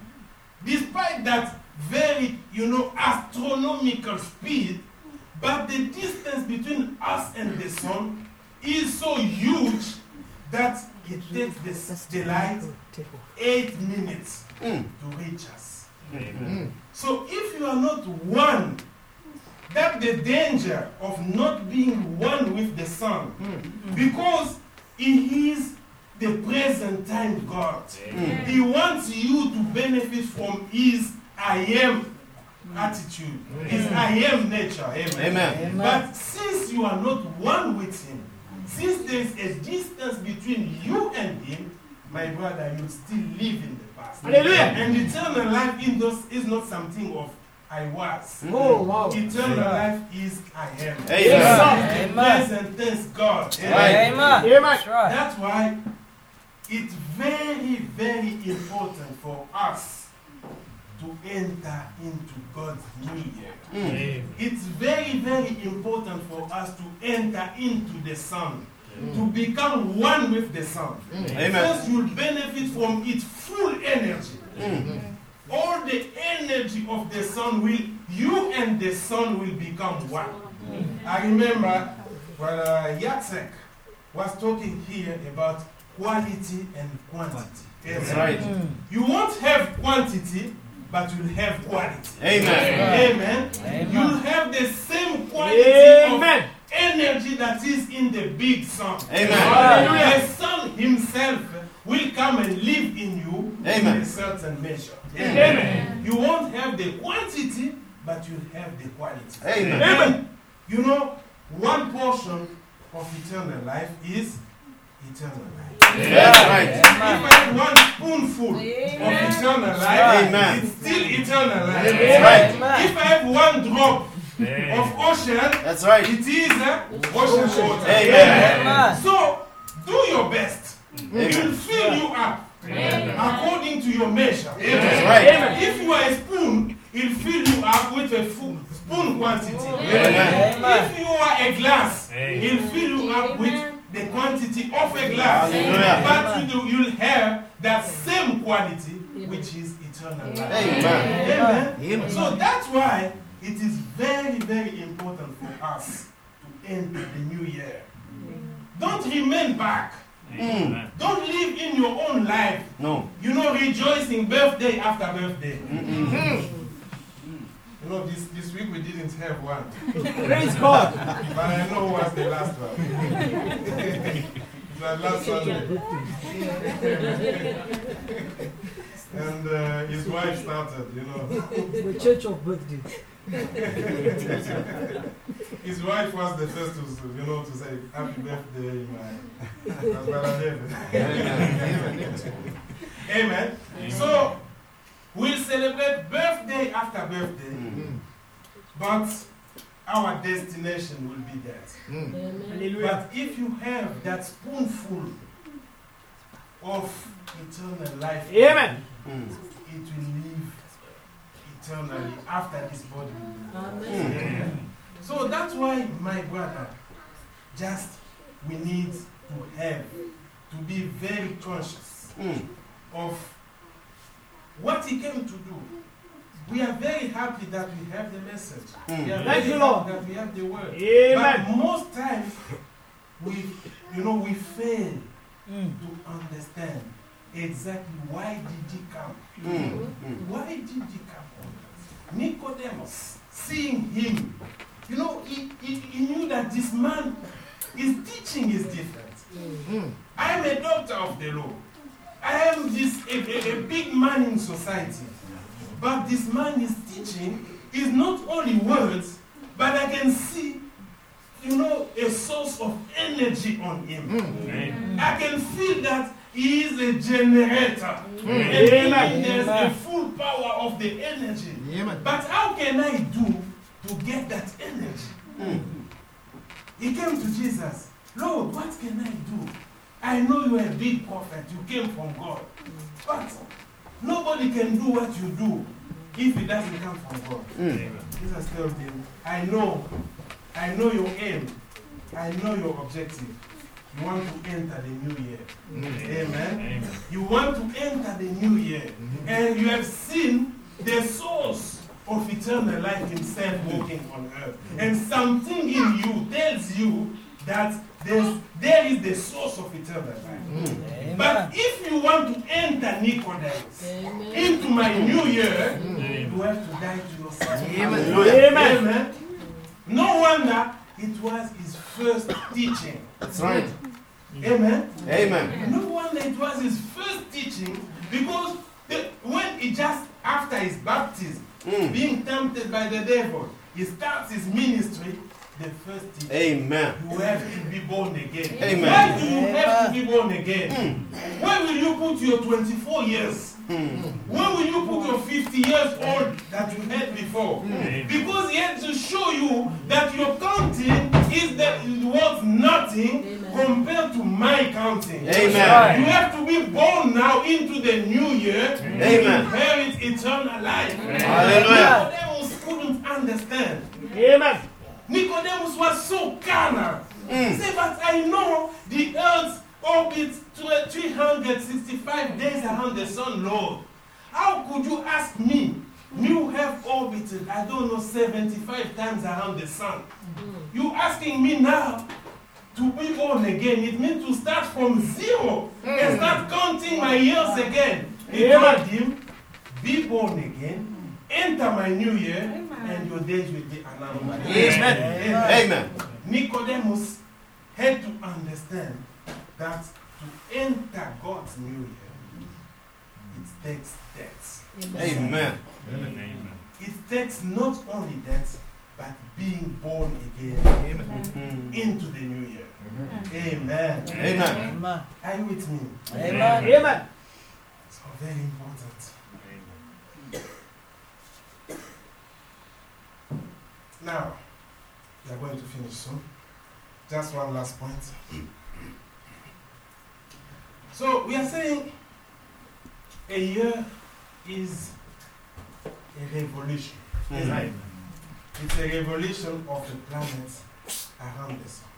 Despite that very, you know, astronomical speed, but the distance between us and the sun is so huge that it takes the, the light eight minutes Mm. to reach us. Mm. So if you are not one, that's the danger of not being one with the sun. Because he is the present time God. Mm. He wants you to benefit from his I am attitude, his I am nature. Amen. Amen. But since you are not one with him, since there is a distance between you and him, my brother, you still live in the past. Hallelujah. And eternal life in those is not something of I was. Oh, wow. Eternal life is I am. Amen. Yes, sir. Amen. Present tense God. Amen. Amen. Amen. That's right. That's why it's very, very important for us to enter into God's new year. Mm. It's very, very important for us to enter into the sun, to become one with the sun. Amen. First, you'll benefit from its full energy. Mm. All the energy of the sun will, you and the sun will become one. I remember when uh, Jacek was talking here about quality and quantity. That's right. You won't have quantity, but you'll have quality. Amen. Amen. Amen. You'll have the same quality Amen. of energy that is in the big sun. Amen. Hallelujah. The sun himself will come and live in you Amen. in a certain measure. Amen. You won't have the quantity, but you'll have the quality. Amen. Amen. You know, one portion of eternal life is eternal life. That's right. If I have one spoonful of eternal life, Amen. it's still eternal life. That's right. If I have one drop of ocean, That's right. it is uh, ocean water. Amen. Amen. So, do your best. It will Amen. fill you up according to your measure. That's right. If you are a spoon, it'll fill you up with a full spoon quantity. Amen. If you are a glass, it'll fill you up with the quantity of a glass. Hallelujah. But you do, you'll have that same quality, which is eternal life. Amen. Amen. So that's why it is very, very important for us to enter the new year. Don't remain back. Mm. Don't live in your own life. No. You know, rejoicing birthday after birthday. Mm-mm. know, this, this week we didn't have one. Praise God. But I know who was the last one. The last Sunday. And uh, his wife started, you know. The church of birthday. His wife was the first to, you know, to say, happy birthday, my that's Brother David. Amen. Amen. So, we'll celebrate birthday after birthday, mm-hmm. but our destination will be that. Mm. But if you have that spoonful of eternal life, Amen. Mm. it will live eternally after this body. Amen. Amen. So that's why, my brother, just we need to have, to be very conscious mm. of what he came to do. We are very happy that we have the message. Mm. We are Thank very you, happy Lord. that we have the word. Amen. But most times, we, you know, we fail Mm. to understand exactly why did he come. Mm. Mm. Why did he come? Nicodemus, seeing him, you know, he, he, he knew that this man, his teaching is different. Mm. I am a doctor of the law. I am this a, a, a big man in society. But this man is teaching is not only words, but I can see, you know, a source of energy on him. Mm. I can feel that he is a generator. Mm. And Amen. There's the full power of the energy. Amen. But how can I do to get that energy? Mm. He came to Jesus. Lord, what can I do? I know you are a big prophet. You came from God. But nobody can do what you do if it doesn't come from God. Mm. Jesus told him, I know, I know your aim. I know your objective. You want to enter the new year. Mm. Amen. Amen. You want to enter the new year. Mm-hmm. And you have seen the source of eternal life himself walking on earth. And something in you tells you that there's, there is the source of eternal life. Mm. But if you want to enter Nicodemus into my new year, Amen. you have to die to yourself. Amen. Amen. Amen. No wonder it was his first teaching. That's right. Amen. Amen. No wonder it was his first teaching, because the, when he just after his baptism, Mm. being tempted by the devil, he starts his ministry. The first teaching. Amen. You have to be born again. Amen. Why do you have to be born again? Mm. When will you put your twenty-four years? Mm. When will you put your fifty years old that you had before? Mm. Because he had to show you that your counting is that it was nothing Amen. compared to my counting. Amen. You have to be born now into the new year to Amen. inherit eternal life. Hallelujah. Nicodemus couldn't understand. Amen. Nicodemus was so carnal. Mm. Say, but I know the earth orbits three hundred sixty-five days around the sun, Lord. How could you ask me? You have orbited, I don't know, seventy-five times around the sun. Mm. You asking me now to be born again? It means to start from zero mm. and start counting my years again. He told him, be born again, enter my new year, Amen. And your days will be announced. Amen. Amen. Amen. Amen. Nicodemus had to understand that to enter God's new year, it takes death. Amen. Amen. It takes not only death, but being born again Amen. into the new year. Amen. Amen. Amen. Are you with me? Amen. Amen. So very important. Now, we are going to finish soon. Just one last point. So, we are saying a year is a revolution. Mm. Right? It's a revolution of the planet around the sun.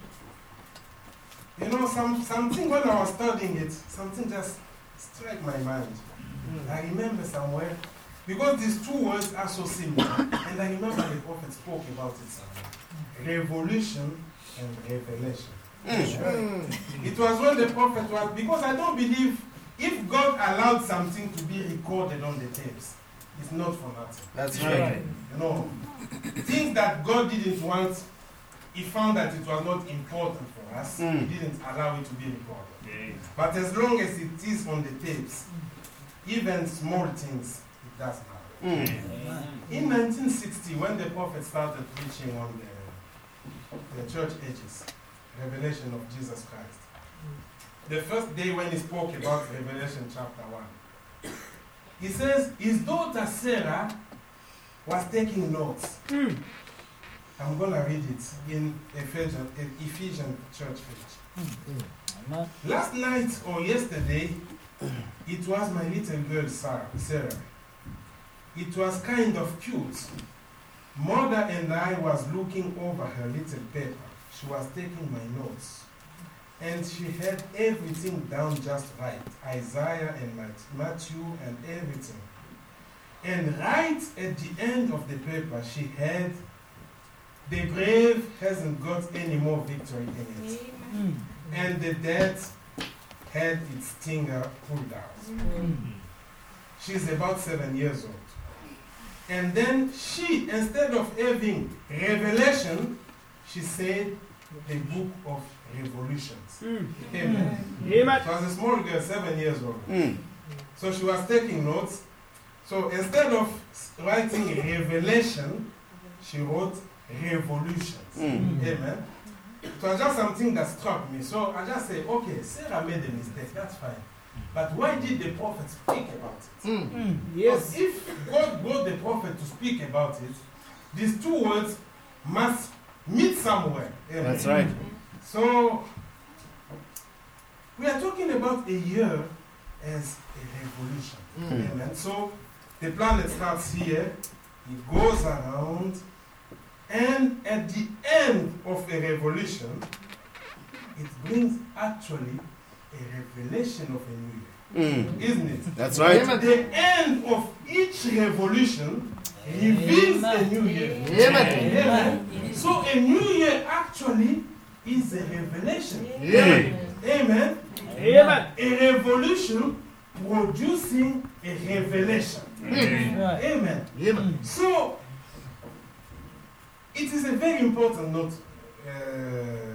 You know, some, something when I was studying it, something just struck my mind. Mm. I remember somewhere, because these two words are so similar, and I remember the prophet spoke about it somewhere. Revolution and revelation. Mm. It was when the prophet was, because I don't believe if God allowed something to be recorded on the tapes, it's not for nothing. That's right. You know, things that God didn't want, He found that it was not important for us. Mm. He didn't allow it to be important. But as long as it is on the tapes, even small things, it does matter. Mm. In nineteen sixty, when the prophet started preaching on the, the church ages, revelation of Jesus Christ, the first day when he spoke about Revelation chapter one, he says his daughter Sarah was taking notes. Mm. I'm going to read it in Ephesians, Ephesians church page. Amen. Last night or yesterday, it was my little girl Sarah. Sarah. It was kind of cute. Mother and I was looking over her little paper. She was taking my notes. And she had everything down just right. Isaiah and Matthew and everything. And right at the end of the paper, she had, the grave hasn't got any more victory in it. Mm. And the dead had its stinger pulled out. Mm. She's about seven years old. And then she, instead of having revelation, she said the book of Revolutions. Mm. Amen. Amen. She was a small girl, seven years old. Mm. So she was taking notes. So instead of writing revelation, she wrote revolutions. Mm. Amen. It was just something that struck me. So I just say, okay, Sarah made a mistake, that's fine. But why did the prophet speak about it? Mm. Mm. Because Yes. if God brought the prophet to speak about it, these two words must meet somewhere. Amen. That's right. So, we are talking about a year as a revolution. Mm. Amen. So, the planet starts here, it goes around, and at the end of a revolution, it brings actually a revelation of a new year. Mm. Isn't it? That's right. The end of each revolution reveals a new year. Amen. Amen. So a new year actually is a revelation. Amen. Amen. Amen. A revolution producing a revelation. Right. Amen. Amen. So it is a very important note, uh,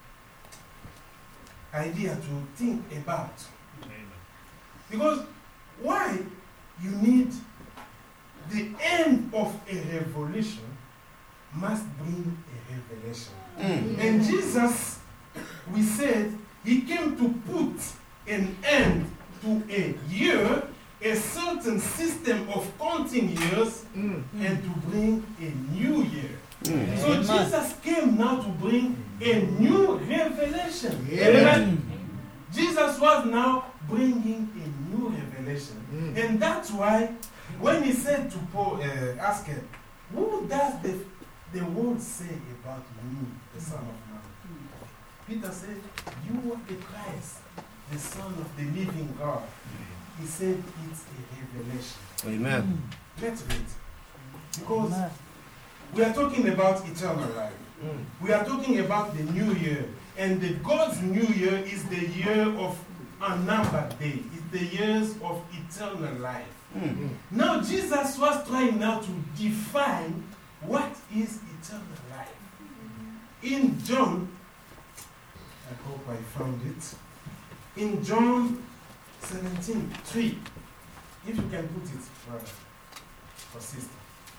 idea to think about. Because why you need the end of a revolution must bring a revelation. Mm. And Jesus, we said, he came to put an end to a year, a certain system of counting years, Mm. and to bring a new year. Mm. So Amen. Jesus came now to bring a new revelation. Amen. Jesus was now bringing a new revelation. Mm. And that's why when he said to Paul, uh, ask him, who does the, the world say about me, the Son of Man? Peter said, you are the Christ, the Son of the living God. He said it's a revelation. Amen. Let's read. Because Amen. we are talking about eternal life. Mm. We are talking about the new year. And the God's new year is the year of unnumbered days. It's the years of eternal life. Mm. Now Jesus was trying now to define what is eternal life. In John, I hope I found it. In John seventeen, three. If you can put it, brother or sister.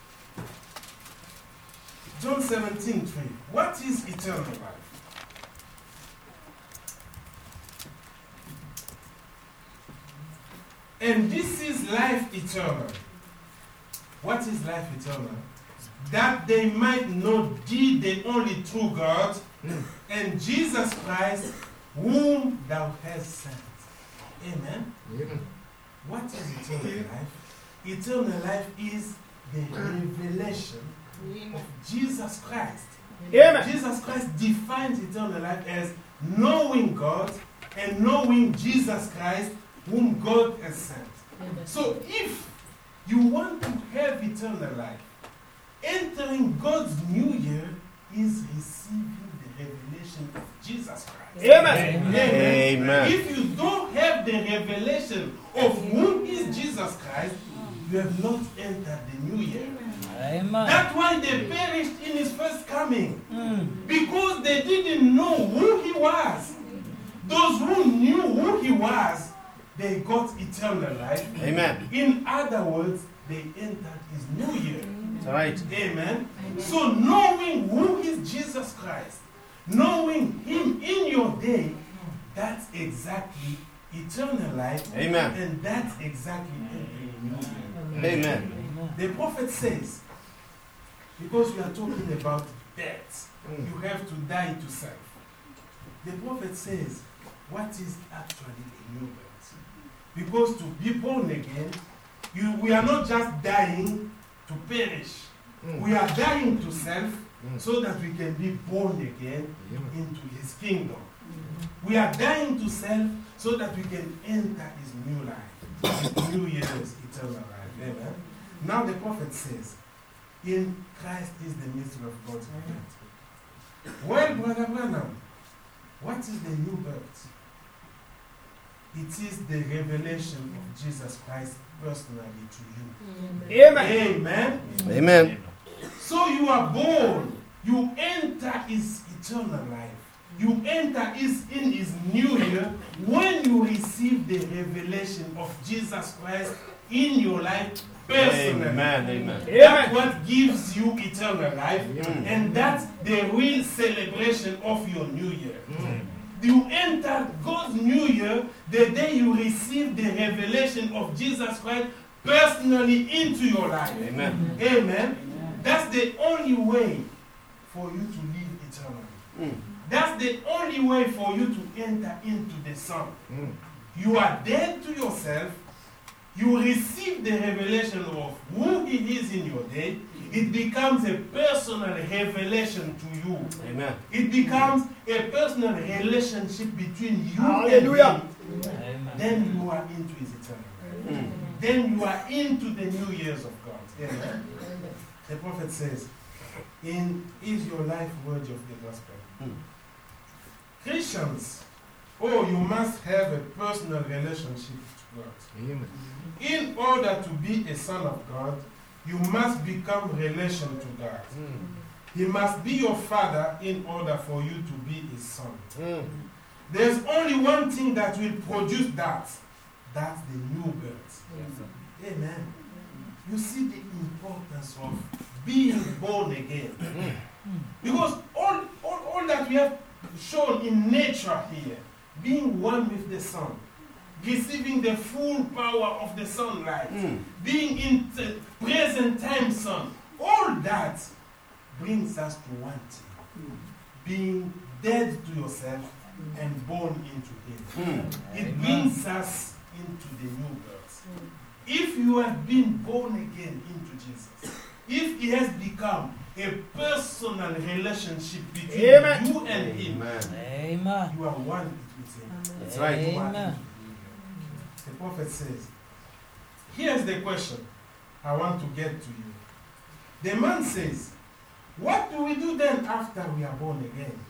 John seventeen, three. What is eternal life? And this is life eternal. What is life eternal? That they might know thee, the only true God, and Jesus Christ, whom thou hast sent. Amen. Amen. What is eternal life? Eternal life is the revelation of Jesus Christ. Amen. Jesus Christ defines eternal life as knowing God and knowing Jesus Christ, whom God has sent. So if you want to have eternal life, entering God's new year is receiving the revelation of Jesus Christ. Amen. Amen. If you don't have the revelation of who is Jesus Christ, you have not entered the new year. Amen. That's why they perished in his first coming. Mm. Because they didn't know who he was. Those who knew who he was, they got eternal life. Amen. In other words, they entered his new year. That's right. Amen. So knowing who is Jesus Christ, knowing him in your day, that's exactly eternal life. Amen. And that's exactly entering a new year. Amen. The prophet says, because we are talking about death, you have to die to self. The prophet says, what is actually a new birth? Because to be born again, you, we are not just dying to perish. We are dying to self so that we can be born again into his kingdom. We are dying to self so that we can enter his new life. New year's eternal life. Amen. Now the prophet says, in Christ is the mystery of God's birth. Well, Brother Branham, what is the new birth? It is the revelation of Jesus Christ personally to you. Amen. Amen. Amen. So you are born, you enter his eternal life. You enter his, in his new year when you receive the revelation of Jesus Christ in your life personally. Amen. Amen. That's what gives you eternal life, Mm. and that's the real celebration of your new year. You enter God's new year the day you receive the revelation of Jesus Christ personally into your life. Amen. Amen. That's the only way for you to live eternally. Mm. That's the only way for you to enter into the Son. Mm. You are dead to yourself. You receive the revelation of who he is in your day. It becomes a personal revelation to you. Amen. It becomes a personal relationship between you Hallelujah. and him. Amen. Then you are into his eternal life. Mm. Then you are into the new years of God. Amen. The prophet says, in is your life worthy of the gospel? Mm. Christians, oh, you must have a personal relationship with God. Amen. In order to be a son of God, you must become relation to God. Mm. He must be your father in order for you to be his son. Mm. There's only one thing that will produce that. That's the new birth. Amen. You see the importance of being born again. Because all, all, all that we have shown in nature here, being one with the sun, receiving the full power of the sunlight, Mm. being in the present time sun, all that brings us to one thing. Being dead to yourself and born into him. Mm. It brings us into the new birth. If you have been born again into Jesus, if he has become a personal relationship between Amen. you and him, Amen. Amen. you are one with him. That's right. You are Amen. The prophet says, here's the question I want to get to you. The man says, what do we do then after we are born again?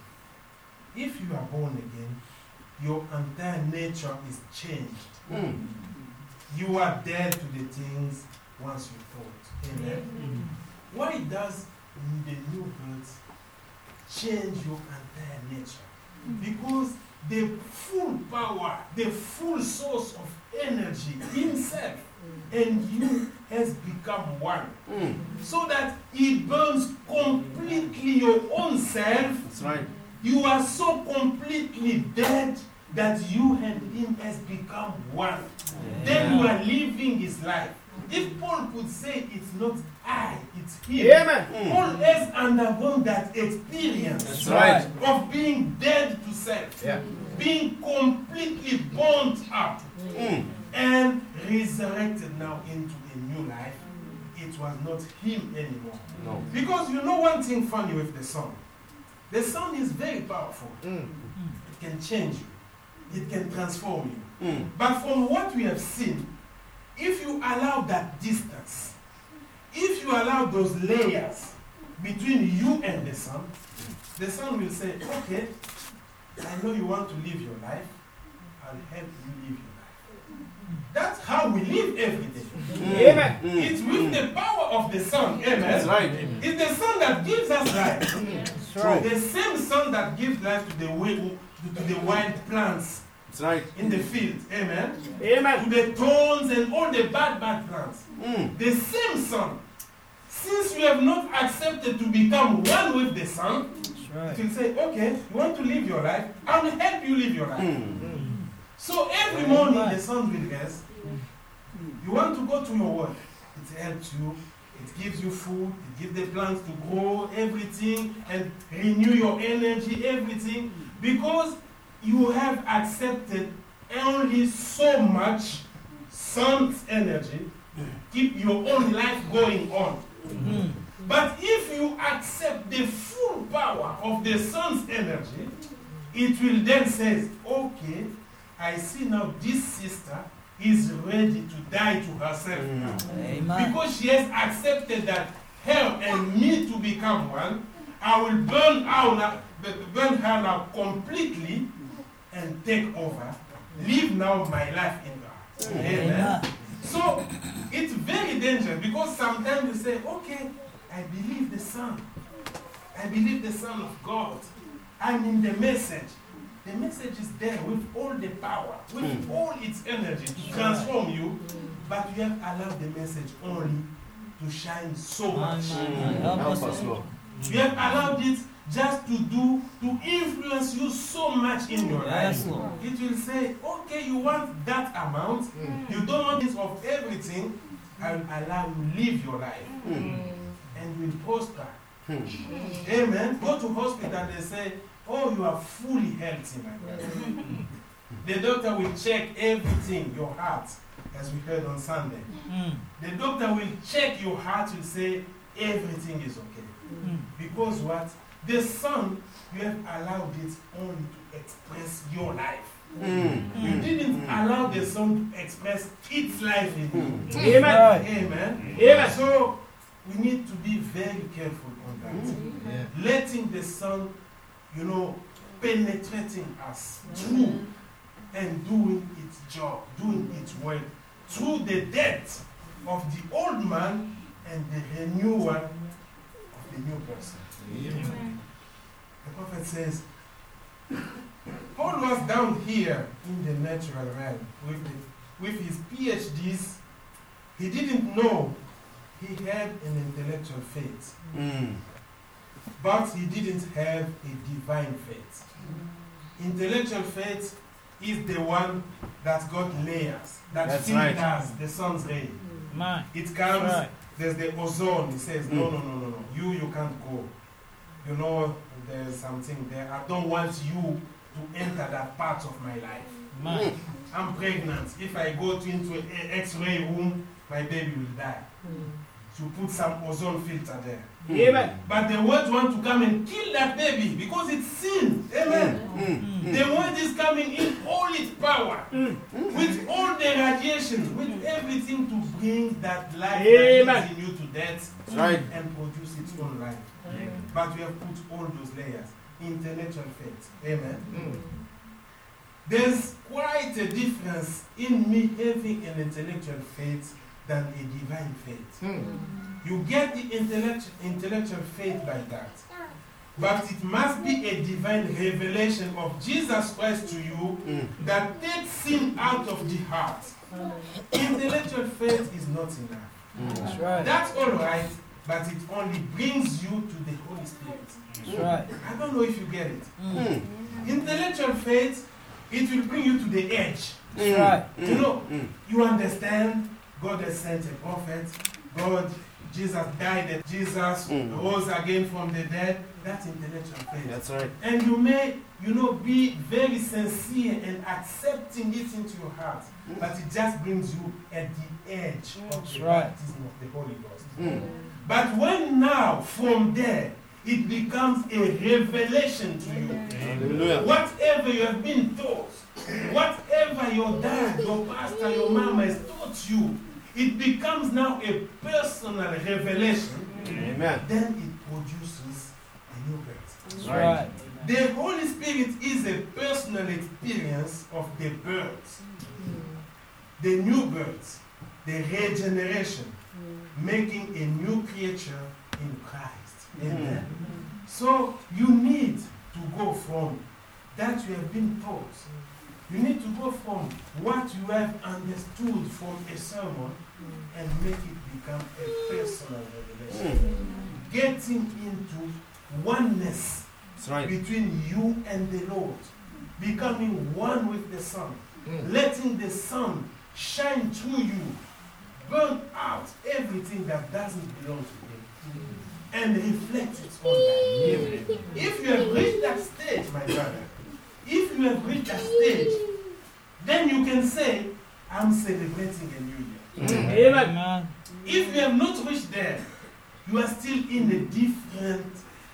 If you are born again, your entire nature is changed. Mm. You are dead to the things once you thought. Amen. Why does the new birth change your entire nature? Because the full power, the full source of energy himself and you has become one. Mm. So that it burns completely your own self. That's right. You are so completely dead that you and him has become one. Then you are living his life. If Paul could say it's not I, it's him. Amen. Mm. Paul has undergone that experience That's right. of being dead to self, Yeah. being completely burnt up, Mm. and resurrected now into a new life. It was not him anymore. No. Because you know one thing funny with the sun. The sun is very powerful. Mm. It can change you. It can transform you. Mm. But from what we have seen, if you allow that distance, if you allow those layers between you and the sun, the sun will say, okay, I know you want to live your life. I'll help you live your life. That's how we live every day. Amen. It's with the power of the Son. Amen. That's right. It's the Son that gives us life. That's right. The same Son that gives life to the wi- to the wild plants That's right. in the field. Amen. Amen. To the thorns and all the bad, bad plants. Mm. The same Son. Since you have not accepted to become one with the Son, That's right. it will say, okay, you want to live your life, I will help you live your life. Mm. So every morning the Son will rest. You want to go to your work, it helps you, it gives you food, it gives the plants to grow, everything, and renew your energy, everything, because you have accepted only so much Son's energy, keep your own life going on. Mm. But if you accept the full power of the Son's energy, it will then say, okay, I see now this sister is ready to die to herself now. Amen. Because she has accepted that her and me to become one, I will burn out now, burn her now completely and take over. Live now my life in her. Amen. Amen. So it's very dangerous because sometimes you say, okay, I believe the Son. I believe the Son of God. I'm in the message. The message is there with all the power, with Mm. all its energy to transform you, but you have allowed the message only to shine so much. Amen. Mm. Help us, Help us, Lord. You have allowed it just to do, to influence you so much in your Yes, life. Lord. It will say, okay, you want that amount, you don't want this of everything, I will allow you live your life Mm. and you will prosper. Mm. Amen. Go to hospital, they say, oh, you are fully healthy, my brother. The doctor will check everything, your heart, as we heard on Sunday. Mm. The doctor will check your heart, will say everything is okay. Mm. Because what? The Son, you have allowed it only to express your life. Mm. You didn't allow the Son to express its life in you. Amen. Right. Amen. Amen. So we need to be very careful on that. Yeah. Letting the Son, you know, penetrating us through and doing its job, doing its work through the death of the old man and the renewal of the new person. Amen. The prophet says, Paul was down here in the natural realm with, the, with his P H Ds. He didn't know he had an intellectual faith, Mm. but he didn't have a divine faith. Intellectual faith is the one that God layers, that That's filters right. the sun's ray. Man. It comes, Right. there's the ozone. He says, no, Mm. no, no, no, no. You, you can't go. You know, there's something there. I don't want you to enter that part of my life. Man. I'm pregnant. If I go to, into an X-ray room, my baby will die. So put some ozone filter there. Amen. But the word want to come and kill that baby because it's sin. Amen. Mm. The word is coming in all its power, with all the radiation, with everything to bring that life Amen. that is in you to death That's right. and produce its own life. But we have put all those layers. Intellectual faith. Amen. There's quite a difference in me having an intellectual faith than a divine faith. You get the intellect, intellectual faith by that. But it must be a divine revelation of Jesus Christ to you Mm. that takes sin out of the heart. Intellectual faith is not enough. That's right. That's all right, but it only brings you to the Holy Spirit. That's right. I don't know if you get it. Mm. Intellectual faith, it will bring you to the edge. That's right. You know, Mm. you understand God has sent a prophet, God, Jesus died, and Jesus Mm. rose again from the dead. That's intellectual faith. That's right. And you may, you know, be very sincere and accepting it into your heart, but it just brings you at the edge of That's the right. baptism of the Holy Ghost. Mm. But when now, from there, it becomes a revelation to you. Hallelujah. Whatever you have been taught, whatever your dad, your pastor, your mama has taught you, it becomes now a personal revelation. Amen. Then it produces a new birth. That's Right. right. The Holy Spirit is a personal experience of the birth. the new birth, the regeneration, making a new creature in Christ. Amen. So you need to go from that you have been taught. You need to go from what you have understood from a sermon and make it become a personal revelation. Getting into oneness That's right. between you and the Lord. Becoming one with the Son. Letting the Son shine through you. Burn out everything that doesn't belong to Him. And reflect it on thy name. If you have reached that stage, my brother, if you have reached that stage, then you can say, I'm celebrating a new year. Amen. If you have not reached there, you are still in a different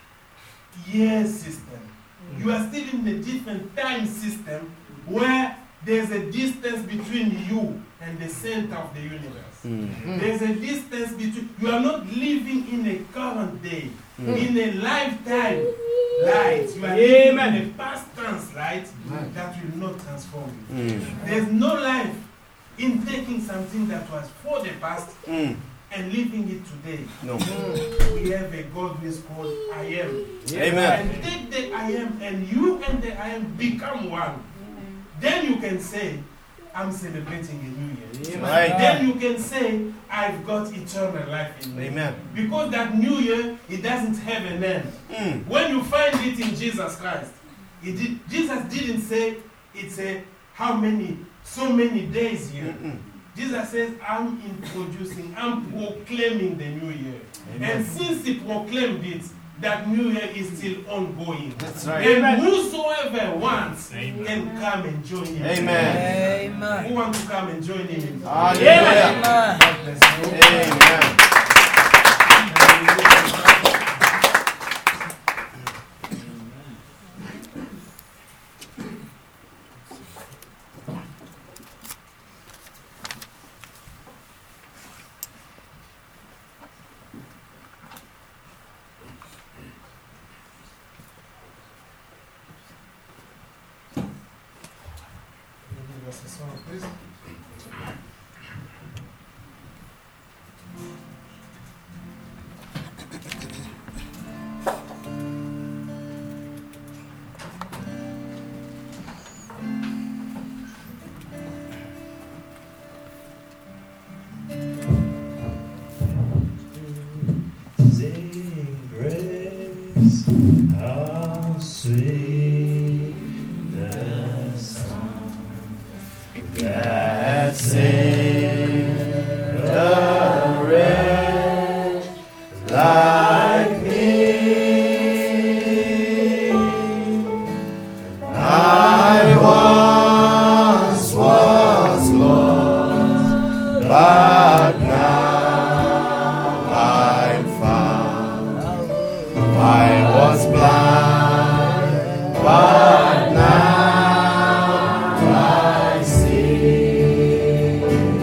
year system. You are still in a different time system where there's a distance between you and the center of the universe. Mm. There's a distance between, you are not living in a current day, mm. in a lifetime light. You are living in a past tense light mm. that will not transform you. Mm. There's no life in taking something that was for the past mm. and living it today. No. We have a God who is called I Am. Amen. And take the I Am and you and the I Am become one. Then you can say, I'm celebrating a new year. Right. Then you can say, I've got eternal life in me. Amen. Because that new year, it doesn't have an end. Mm. When you find it in Jesus Christ, it did, Jesus didn't say it's a how many, so many days here. Mm-mm. Jesus says, I'm introducing, I'm proclaiming the new year. Amen. And since he proclaimed it, that new year is still ongoing. That's right. And Amen. Whosoever wants Amen. can come and join him. Amen. Amen. Who wants to come and join him? Hallelujah. Amen. Amen. Sing grace, how sweet the song that saved a wretch like me. I once was lost, but now I'm found. I was blind, but now I see.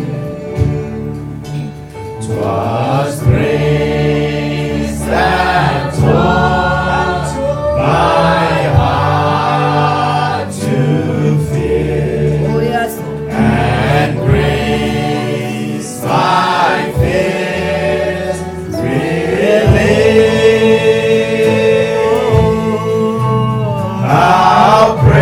'Twas grace that taught my heart to fear, Oh, yes. and grace my fears relieved. I'll pray.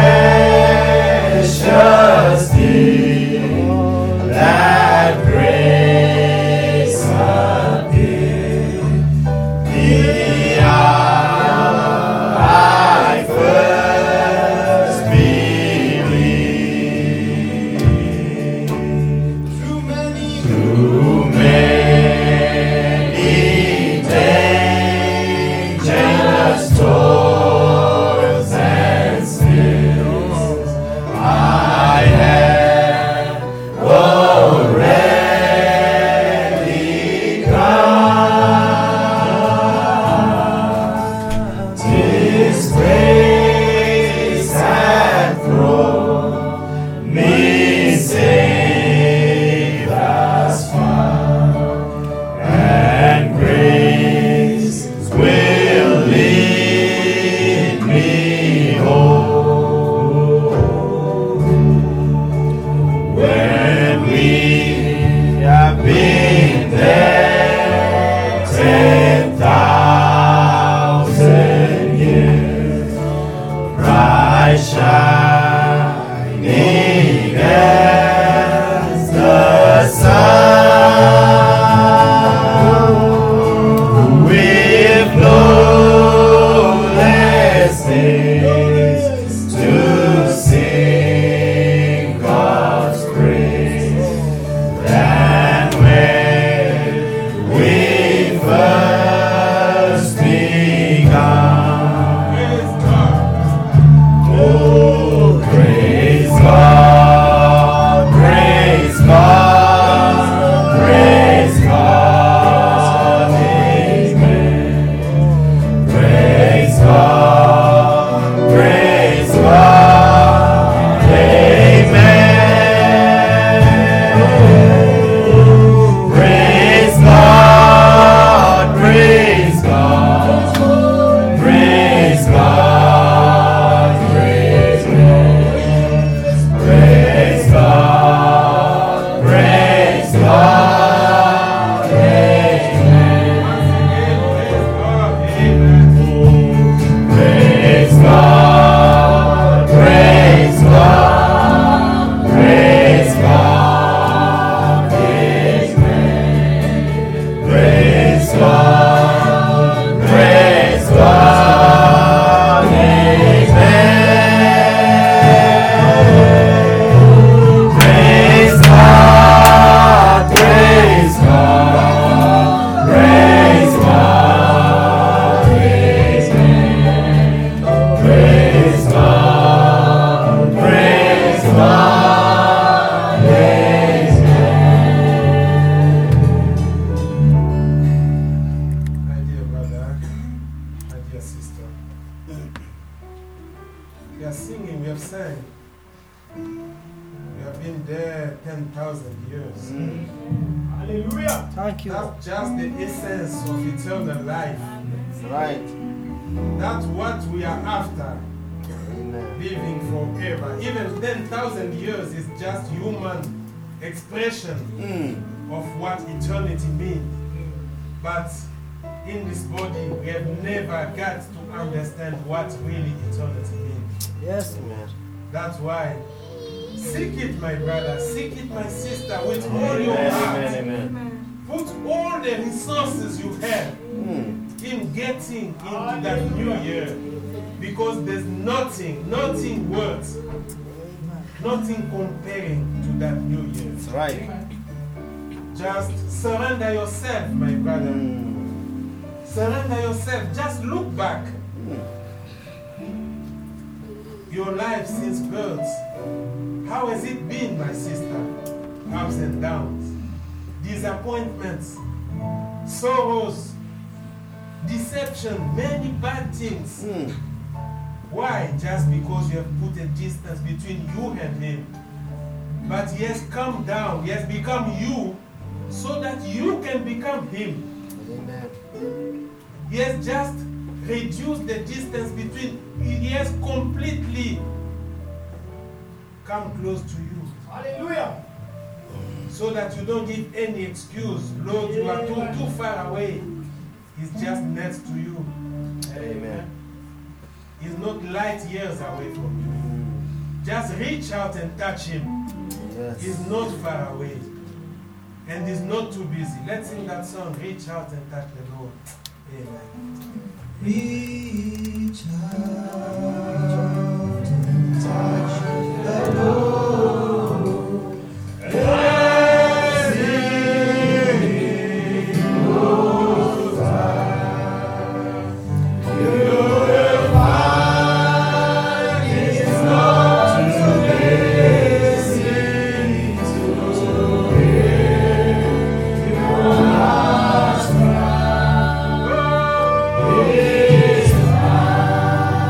shining as the sun, with flawless days to sing God's praise. And when we first begun, oh, praise God, praise God, praise God, amen. Praise God, praise God, amen. Praise God, praise God, praise God, praise God, praise God, praise God, praise God, praise God, praise God, amen. Praise God, praise God, amen. Praise God, praise God, praise God, amen. Praise God, praise God, amen. My dear brother, my dear sister, we are singing, we have sang. We have been there ten thousand years. Hallelujah. Thank you. That's just the essence of eternal life. Right. That's what we are after, Amen. living forever. Even ten thousand years is just human expression Mm. of what eternity means. But in this body, we have never got to understand what really eternity means. Yes. Amen. That's why, seek it, my brother, seek it, my sister, with all your Amen. heart. Amen. Amen. Put all the resources you have Mm. in getting into that new year. Because there's nothing, nothing worth, nothing comparing to that new year. That's right. Just surrender yourself, my brother. Mm. Surrender yourself. Just look back. Mm. Your life since birth. How has it been, my sister? Ups and downs, disappointments, sorrows, deception, many bad things. Mm. Why? Just because you have put a distance between you and him. But he has come down, he has become you, so that you can become him. Amen. He has just reduced the distance between, he has completely come close to you. Hallelujah. So that you don't give any excuse. Lord, you are too, too far away. He's just next to you. Amen. He's not light years away from you. Just reach out and touch him. Yes. He's not far away. And he's not too busy. Let's sing that song, Reach Out and Touch the Lord. Amen. Reach out and touch the Lord. As He goes by, you will find He's not too busy to hear your heart's cry. His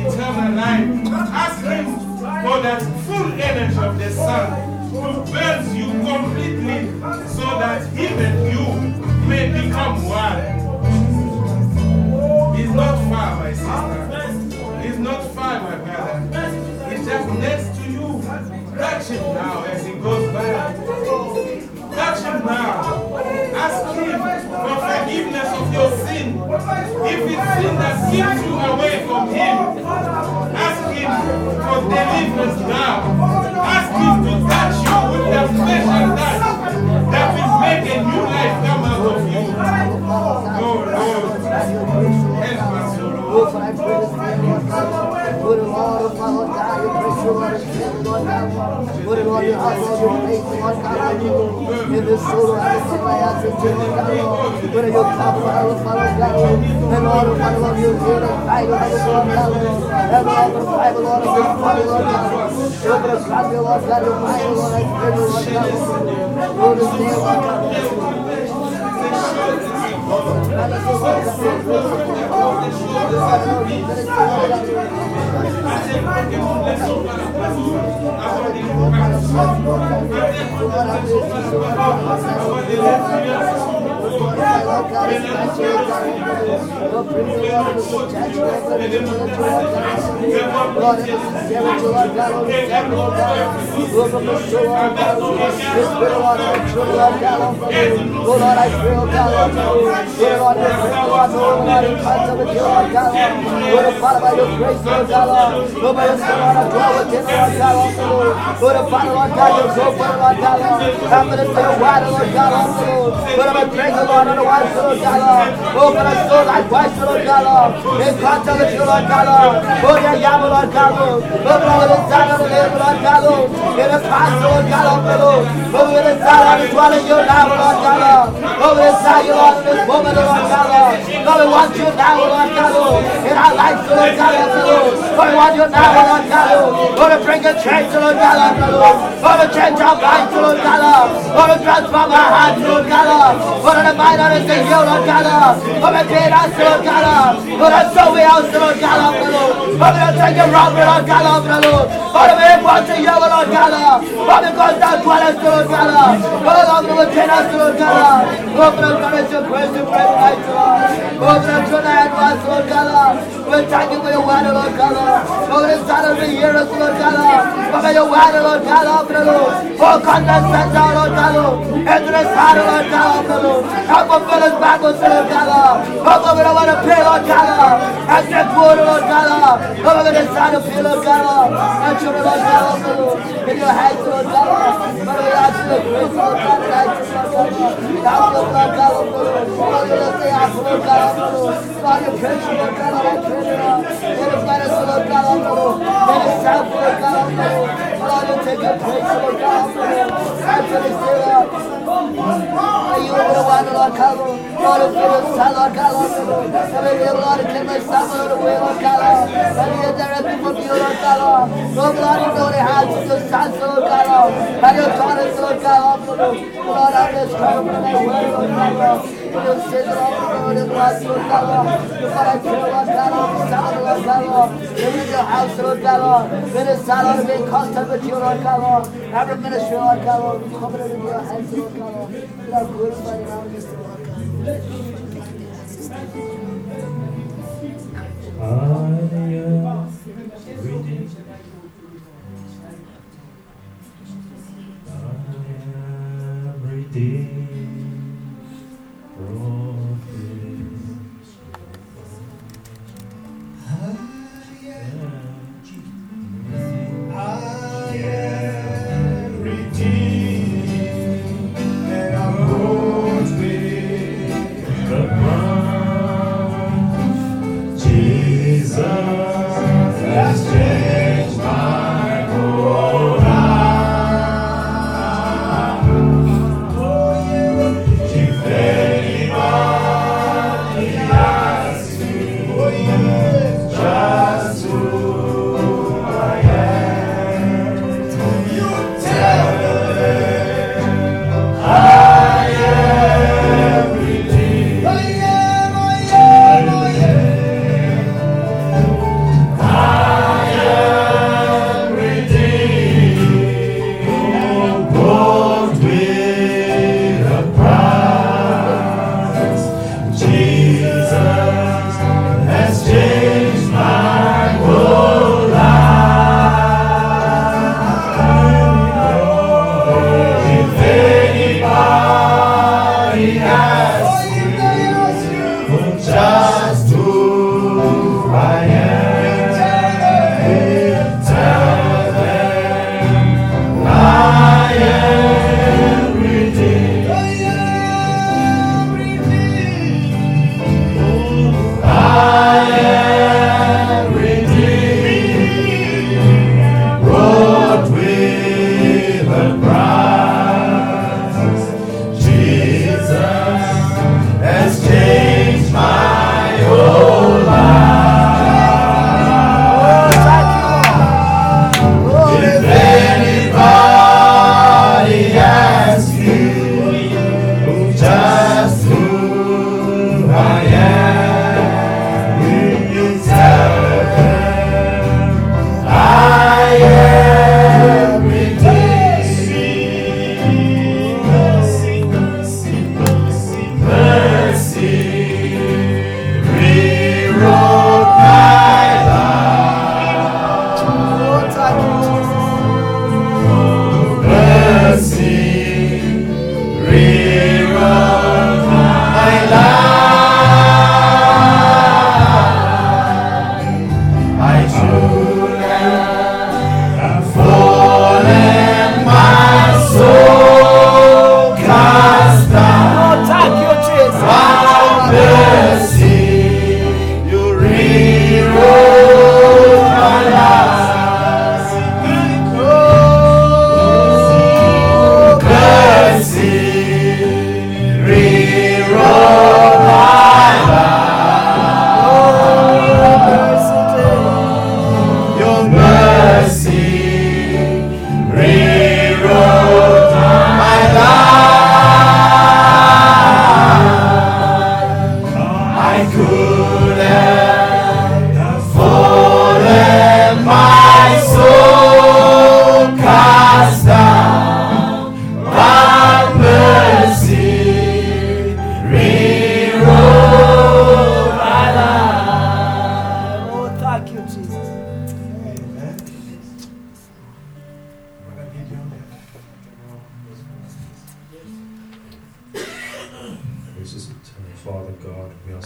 eternal life. Ask Him for that full energy of the sun to burn you completely so that even you may become one. He's not far, my sister. He's not far, my brother. He's just next to you. Touch him now as he goes by. Touch him now. Ask him for forgiveness of your sin. If it's sin that keeps you away from him, ask him for deliverance now. Ask him to touch you with that special touch that will make a new life come out of you. Oh Lord, help us, oh Lord. Lord, I pray this morning, Lord God. Lord, Lord, Lord God, you pray for Lord, Lord God. Lord, Lord, you have all your faith, Lord God, in this soul, I lift up my hands and say, Lord God, Lord, you come, Father, Father God, and Lord, Father, Lord, you hear the cry, Lord God, and Lord, the Bible, Lord, of this body, Lord God. Open us, God, Lord God, your Bible, Lord, I pray, Lord God, Lord, this day, Lord God. Lord, I pray, oh God, Lord, Lord, I pray, Lord, Lord, in contact with you, Lord God, Lord, Father, by your grace, Lord God, Lord, by your Son, Lord, I dwell with him, Lord God, Lord, Lord, Father, Lord God, your soul, Lord God, Lord, after the day of water, Lord God, Lord, Lord, I'm a drinker, Lord, on the water, Lord God, Lord, open our soul like Christ, Lord God, Lord, in contact with you, Lord God, Lord, Lord, your Yahweh, Lord God, Lord, Lord, Lord, inside of the name, Lord God, Lord, in the past, Lord God, Lord, Lord, Lord, inside of the dwelling, your now, Lord God, Lord, over inside you, Lord, in this moment, Lord God, Lord. Lord, we want you now, Lord God, Lord, in our lives, Lord God, Lord. Lord, we want you now, Lord God, Lord. Lord, to bring a change, Lord God, Lord. Lord, to change our minds, Lord God, Lord. Lord, to transform our hearts, Lord God, Lord. Lord, to mind on us in you, Lord God, Lord. Lord, to create us, Lord God, Lord. Lord, to show we out, Lord God, Lord. Lord, to take a round, Lord God, Lord. Lord, to be able to you, Lord God, Lord. Lord, because thou dwellest, Lord God, Lord. Lord, Lord, to retain us, Lord God, Lord. Open up, God, your grace and prayer tonight, Lord. Open up your night, Lord God, Lord. We thank you for your word, Lord God, Lord. Lord, it's time to hear us, Lord God, Lord. For your word, Lord God, Lord. For content sent out, Lord God, Lord. Enter this heart, Lord God, Lord. Help us fill us back with Lord God, Lord. Help us, we don't want to pray, Lord God, Lord. And get good, Lord God, Lord. Help us decide to feel, Lord God, Lord. And show the Lord God, Lord. In your hands, Lord God, Lord. But we ask you the grace, Lord God, tonight, Lord God, Lord. Help us, Lord God, Lord. Lord, you let the ask, Lord God, Lord. Lord, you pray, Lord God, Lord. I pray, Lord. Let us find us, Lord God, Lord. Let us help, Lord God, Lord. Lord, you take your place, Lord God, Lord. I pray this day, Lord. May you be the one, Lord God, Lord. Lord, if you will stand, Lord God, Lord. And may you, Lord, take my son, Lord, away, Lord God, Lord. And you direct me from you, Lord God, Lord. Lord, Lord, you know the hearts of your sons, Lord God, Lord. And your daughters, Lord God, Lord. Lord, I'm just trying to put my word, Lord God, Lord. For your sins, Lord, Lord, and blood, Lord God, Lord. Lord, I pray, Lord God, Lord, stand, Lord God, Lord. Live in your house, Lord God, Lord. Let us stand, Lord, and be in contact with you, Lord God, Lord. Every ministry, Lord God, Lord, we cover it in your hands, Lord God, Lord. We are glorified in our midst, Lord God. I am redeemed. I am redeemed from his I am redeemed, and I'm bought with the blood. Jesus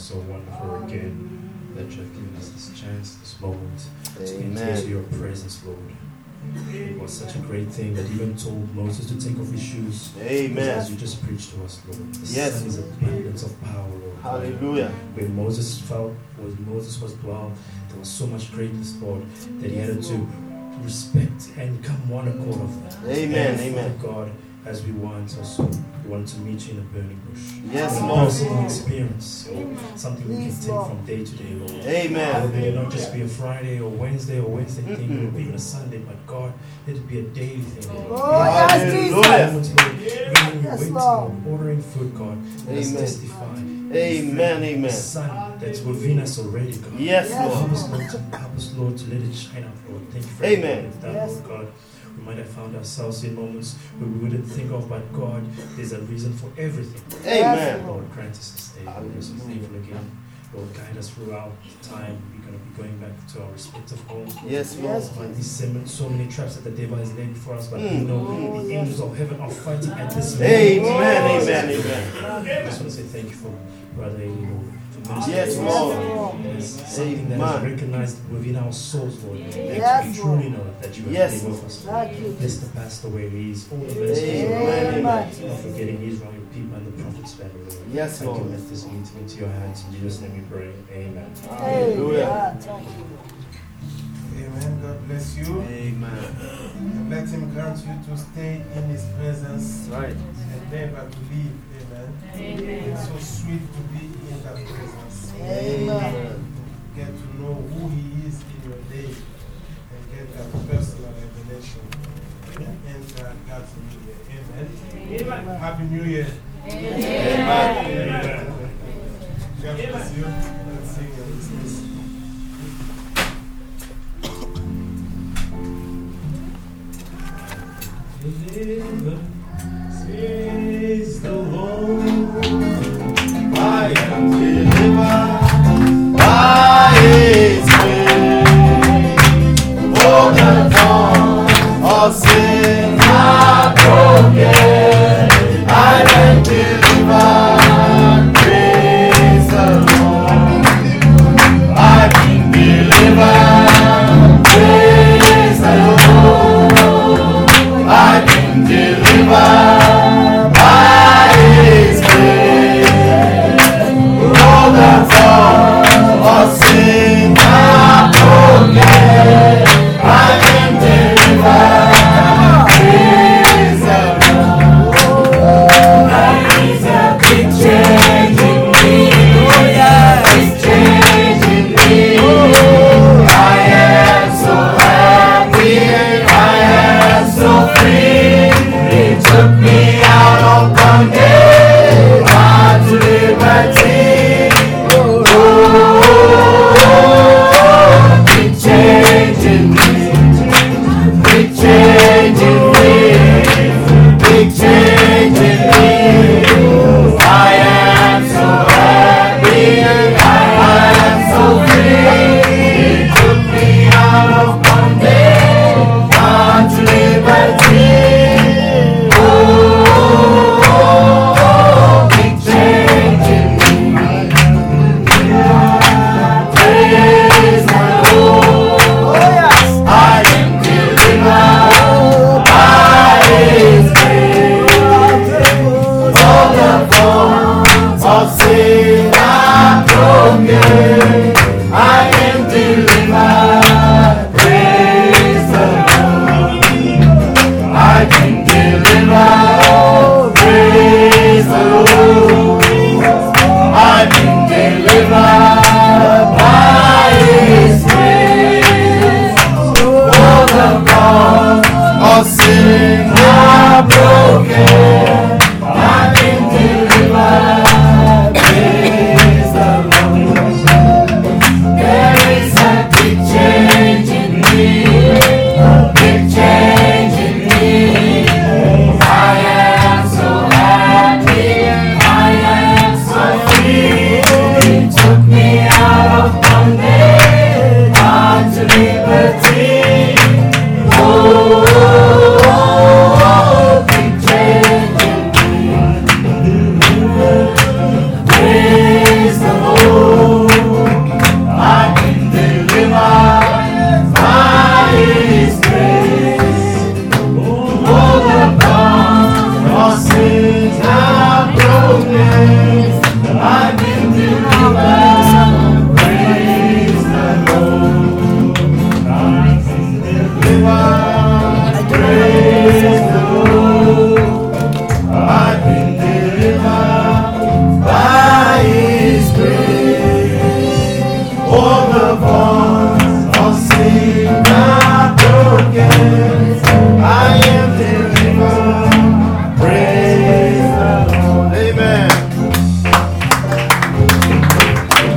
so wonderful again that you have given us this chance, this moment to enter Amen. into your presence, Lord. It was such a great thing that you even told Moses to take off his shoes. Amen. As you just preached to us, Lord. The Yes. Son is abundance of power, Lord. Hallelujah. When Moses felt, when Moses was dwelled, there was so much greatness, Lord, that he had to respect and come one accord of that. Amen, And amen. Father God, as we want also, we want to meet you in a burning bush. Yes, a Lord. personal experience, or something we can take from day to day, Lord. Amen. May it not just be a Friday or Wednesday or Wednesday thing, Mm-mm. or even a Sunday, but God, let it be a daily thing, Lord. Oh, yes, Hallelujah. Moments, Lord, when we're Yes, waiting Lord. or ordering food, God, let us Amen. testify. Amen, The amen. sun that's within us already, God. Yes, Yes. Help Lord. us, Lord, to, help us, Lord, to let it shine out, Lord. Thank you for Amen. everything you've done, Yes. Lord God. We might have found ourselves in moments where we wouldn't think of, but God, there's a reason for everything. Amen. Lord, grant us this day, Lord, as we thankful again. Lord, guide us throughout the time. We're going to be going back to our respective homes. Yes, Lord. Yes. Lord, these so many- so many traps that the devil has laid before us, but we Mm. know Oh, the yes. angels of heaven are fighting at this Amen, moment. amen, amen. I just want to say thank you for Brother Eli, Lord. For ministering Yes, to Lord. us. It's something that is Amen. recognized within our souls, Lord. That Yes, we truly Lord. know that you have Yes. been with us. Thank you. Bless the pastor where he is, all the ministers, Amen, Amen. not forgetting Israel, your people, and the prophet's family, Lord. Yes, I Lord. commit this meeting into your hands. In Jesus' name we pray. Amen. Hallelujah. Amen. Thank you. Amen. God bless you. Amen. And let Him grant you to stay in His presence Right. and never to leave. Amen. It's so sweet to be in that presence. Amen. Get to know who He is in your day and get that personal revelation and enter God's new year. Amen. Happy New Year. Amen. God bless you. Let's sing and dismiss. Deliver, says the Lord. I am delivered by His grace. For the thorns of sin are broken. I am delivered. Praise the Lord. I've been delivered. Praise the Lord. I've been delivered. for the